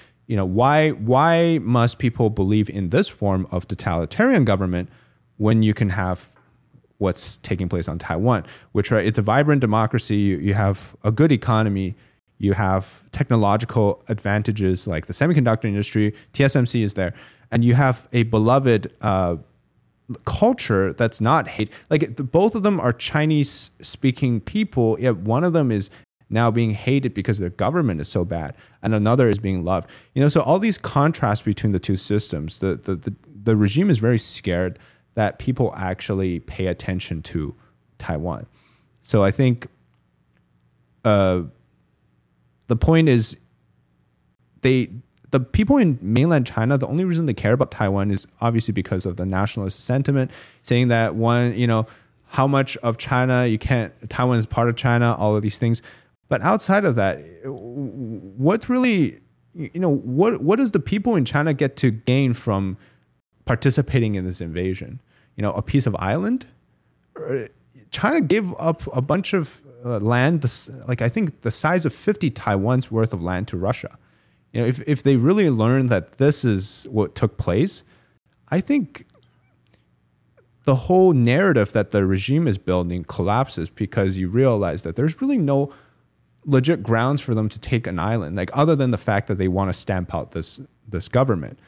why must people believe in this form of totalitarian government when you can have what's taking place on Taiwan, which, right, it's a vibrant democracy. You have a good economy. You have technological advantages like the semiconductor industry. TSMC is there. And you have a beloved culture that's not hate. Both of them are Chinese-speaking people, yet one of them is now being hated because their government is so bad, and another is being loved. So all these contrasts between the two systems, the regime is very scared that people actually pay attention to Taiwan. So I think the point is the people in mainland China, the only reason they care about Taiwan is obviously because of the nationalist sentiment, saying that how much of China Taiwan is part of China, all of these things. But outside of that, what really, what does the people in China get to gain from participating in this invasion? A piece of island? China gave up a bunch of land, I think the size of 50 Taiwan's worth of land to Russia. If they really learn that this is what took place, I think the whole narrative that the regime is building collapses, because you realize that there's really no legit grounds for them to take an island, other than the fact that they want to stamp out this government.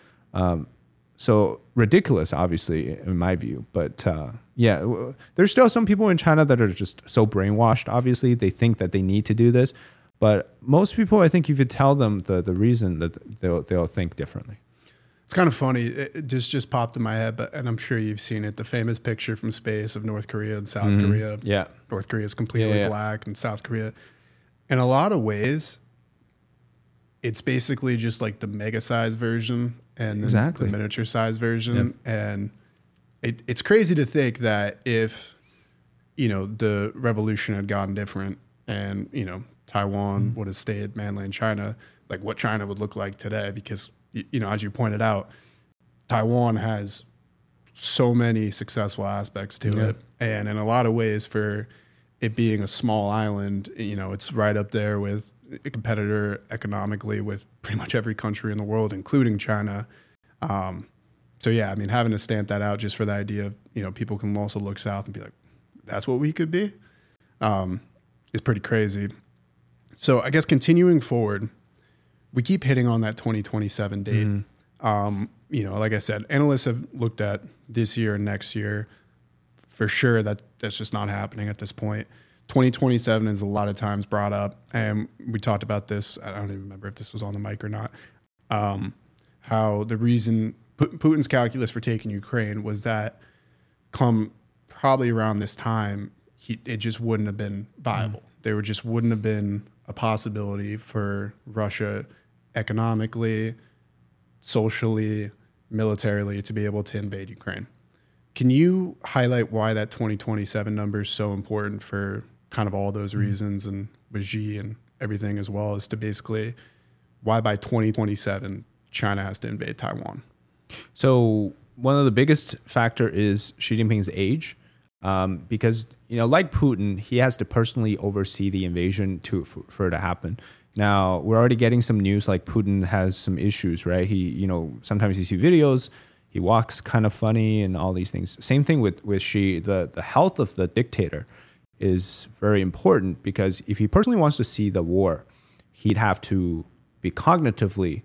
So ridiculous, obviously, in my view. But there's still some people in China that are just so brainwashed. Obviously, they think that they need to do this. But most people, I think, if you tell them the reason, that they'll think differently. It's kind of funny. It just popped in my head, and I'm sure you've seen it. The famous picture from space of North Korea and South Korea. Yeah, North Korea is completely black, and South Korea. In a lot of ways, it's basically just like the mega size version and the miniature size version. Yep. And it's crazy to think that if, the revolution had gone different and, Taiwan would have stayed mainland China, what China would look like today. Because, as you pointed out, Taiwan has so many successful aspects to it. And in a lot of ways, for it being a small island, it's right up there with a competitor economically with pretty much every country in the world, including China. Having to stamp that out just for the idea of, people can also look south and be like, that's what we could be, is pretty crazy. So I guess continuing forward, we keep hitting on that 2027 date. like I said, analysts have looked at this year and next year. For sure, that's just not happening at this point. 2027 is a lot of times brought up, and we talked about this. I don't even remember if this was on the mic or not. How the reason Putin's calculus for taking Ukraine was that come probably around this time, it just wouldn't have been viable. There just wouldn't have been a possibility for Russia economically, socially, militarily to be able to invade Ukraine. Can you highlight why that 2027 number is so important for kind of all those reasons, and with Xi and everything, as well as to basically why by 2027 China has to invade Taiwan? So one of the biggest factor is Xi Jinping's age, because like Putin, he has to personally oversee the invasion for it to happen. Now we're already getting some news like Putin has some issues, right? He sometimes you see videos, he walks kind of funny and all these things. Same thing with Xi. The health of the dictator is very important, because if he personally wants to see the war, he'd have to be cognitively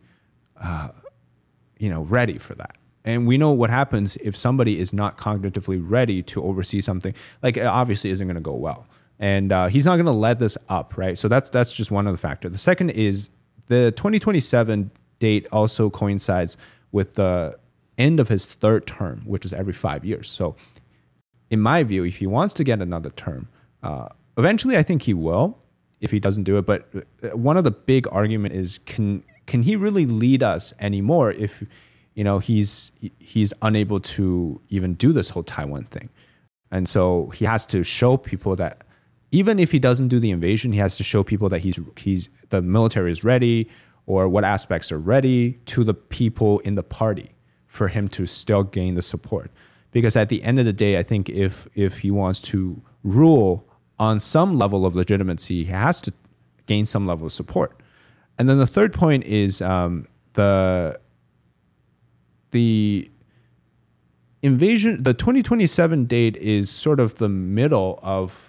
ready for that. And we know what happens if somebody is not cognitively ready to oversee something. Like, it obviously isn't going to go well. And he's not going to let this up, right? So that's just one of the factors. The second is the 2027 date also coincides with the end of his third term, which is every 5 years. So in my view, if he wants to get another term, eventually I think he will if he doesn't do it. But one of the big argument is, can he really lead us anymore if he's unable to even do this whole Taiwan thing? And so he has to show people that even if he doesn't do the invasion, he has to show people that the military is ready, or what aspects are ready, to the people in the party for him to still gain the support. Because at the end of the day, I think if he wants to rule on some level of legitimacy, he has to gain some level of support. And then the third point is the invasion. The 2027 date is sort of the middle of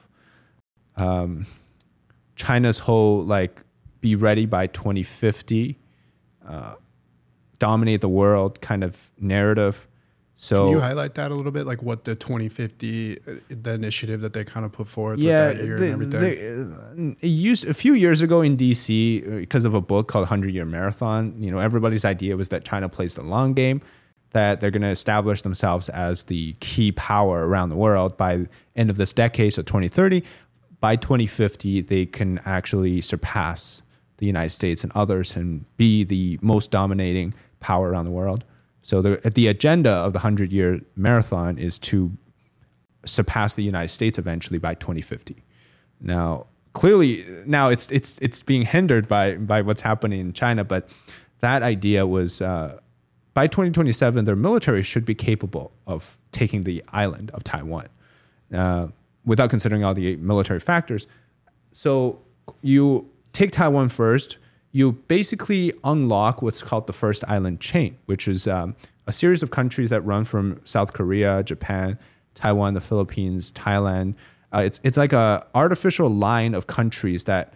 China's whole be ready by 2050, dominate the world kind of narrative. So can you highlight that a little bit, like what the 2050, the initiative that they kind of put forth with that year and everything? A few years ago in DC, because of a book called 100-Year Marathon, everybody's idea was that China plays the long game, that they're going to establish themselves as the key power around the world by the end of this decade, so 2030. By 2050, they can actually surpass the United States and others and be the most dominating power around the world. So the agenda of the 100-Year Marathon is to surpass the United States eventually by 2050. Now, clearly, it's being hindered by what's happening in China, but that idea was by 2027, their military should be capable of taking the island of Taiwan without considering all the military factors. So you take Taiwan first, you basically unlock what's called the first island chain, which is a series of countries that run from South Korea, Japan, Taiwan, the Philippines, Thailand. It's like a artificial line of countries that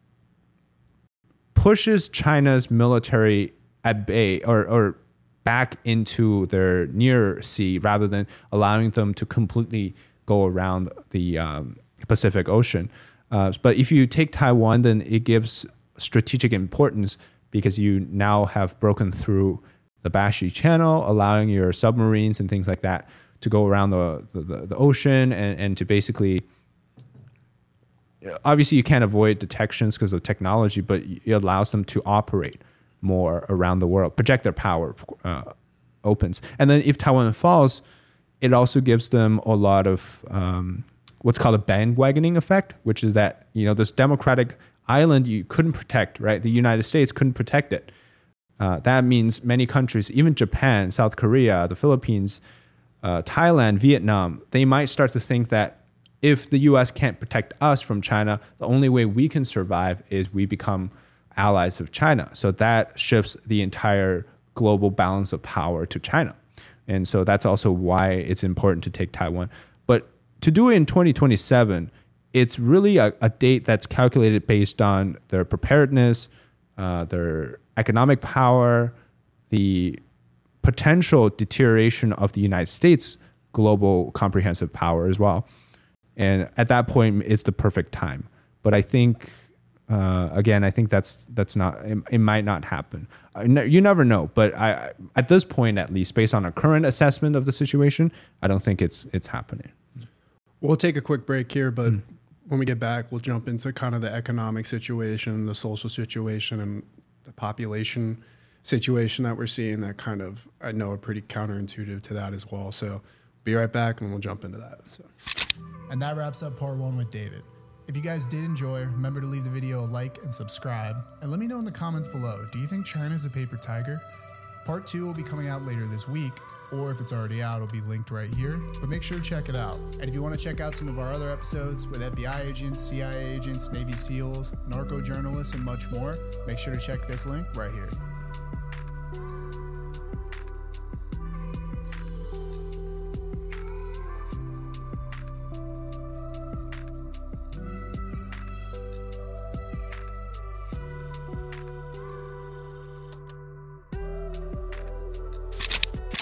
pushes China's military at bay or back into their near sea, rather than allowing them to completely go around the Pacific Ocean. But if you take Taiwan, then it gives strategic importance, because you now have broken through the Bashi Channel, allowing your submarines and things like that to go around the ocean and to basically, obviously you can't avoid detections because of technology, but it allows them to operate more around the world, project their power, opens. And then if Taiwan falls, it also gives them a lot of what's called a bandwagoning effect, which is that, this democratic island you couldn't protect, right? The United States couldn't protect it. That means many countries, even Japan, South Korea, the Philippines, Thailand, Vietnam, they might start to think that if the US can't protect us from China, the only way we can survive is we become allies of China. So that shifts the entire global balance of power to China. And so that's also why it's important to take Taiwan. But to do it in 2027, it's really a date that's calculated based on their preparedness, their economic power, the potential deterioration of the United States global comprehensive power as well. And at that point, it's the perfect time. But I think, again, I think that's not, it might not happen. You never know. But at this point, at least, based on a current assessment of the situation, I don't think it's happening. We'll take a quick break here, but when we get back, we'll jump into kind of the economic situation, the social situation, and the population situation that we're seeing that kind of, I know, are pretty counterintuitive to that as well. So be right back and we'll jump into that. So. And that wraps up part 1 with David. If you guys did enjoy, remember to leave the video a like and subscribe. And let me know in the comments below, do you think China's a paper tiger? Part 2 will be coming out later this week, or if it's already out, it'll be linked right here. But make sure to check it out. And if you want to check out some of our other episodes with FBI agents, CIA agents, Navy SEALs, narco journalists, and much more, make sure to check this link right here.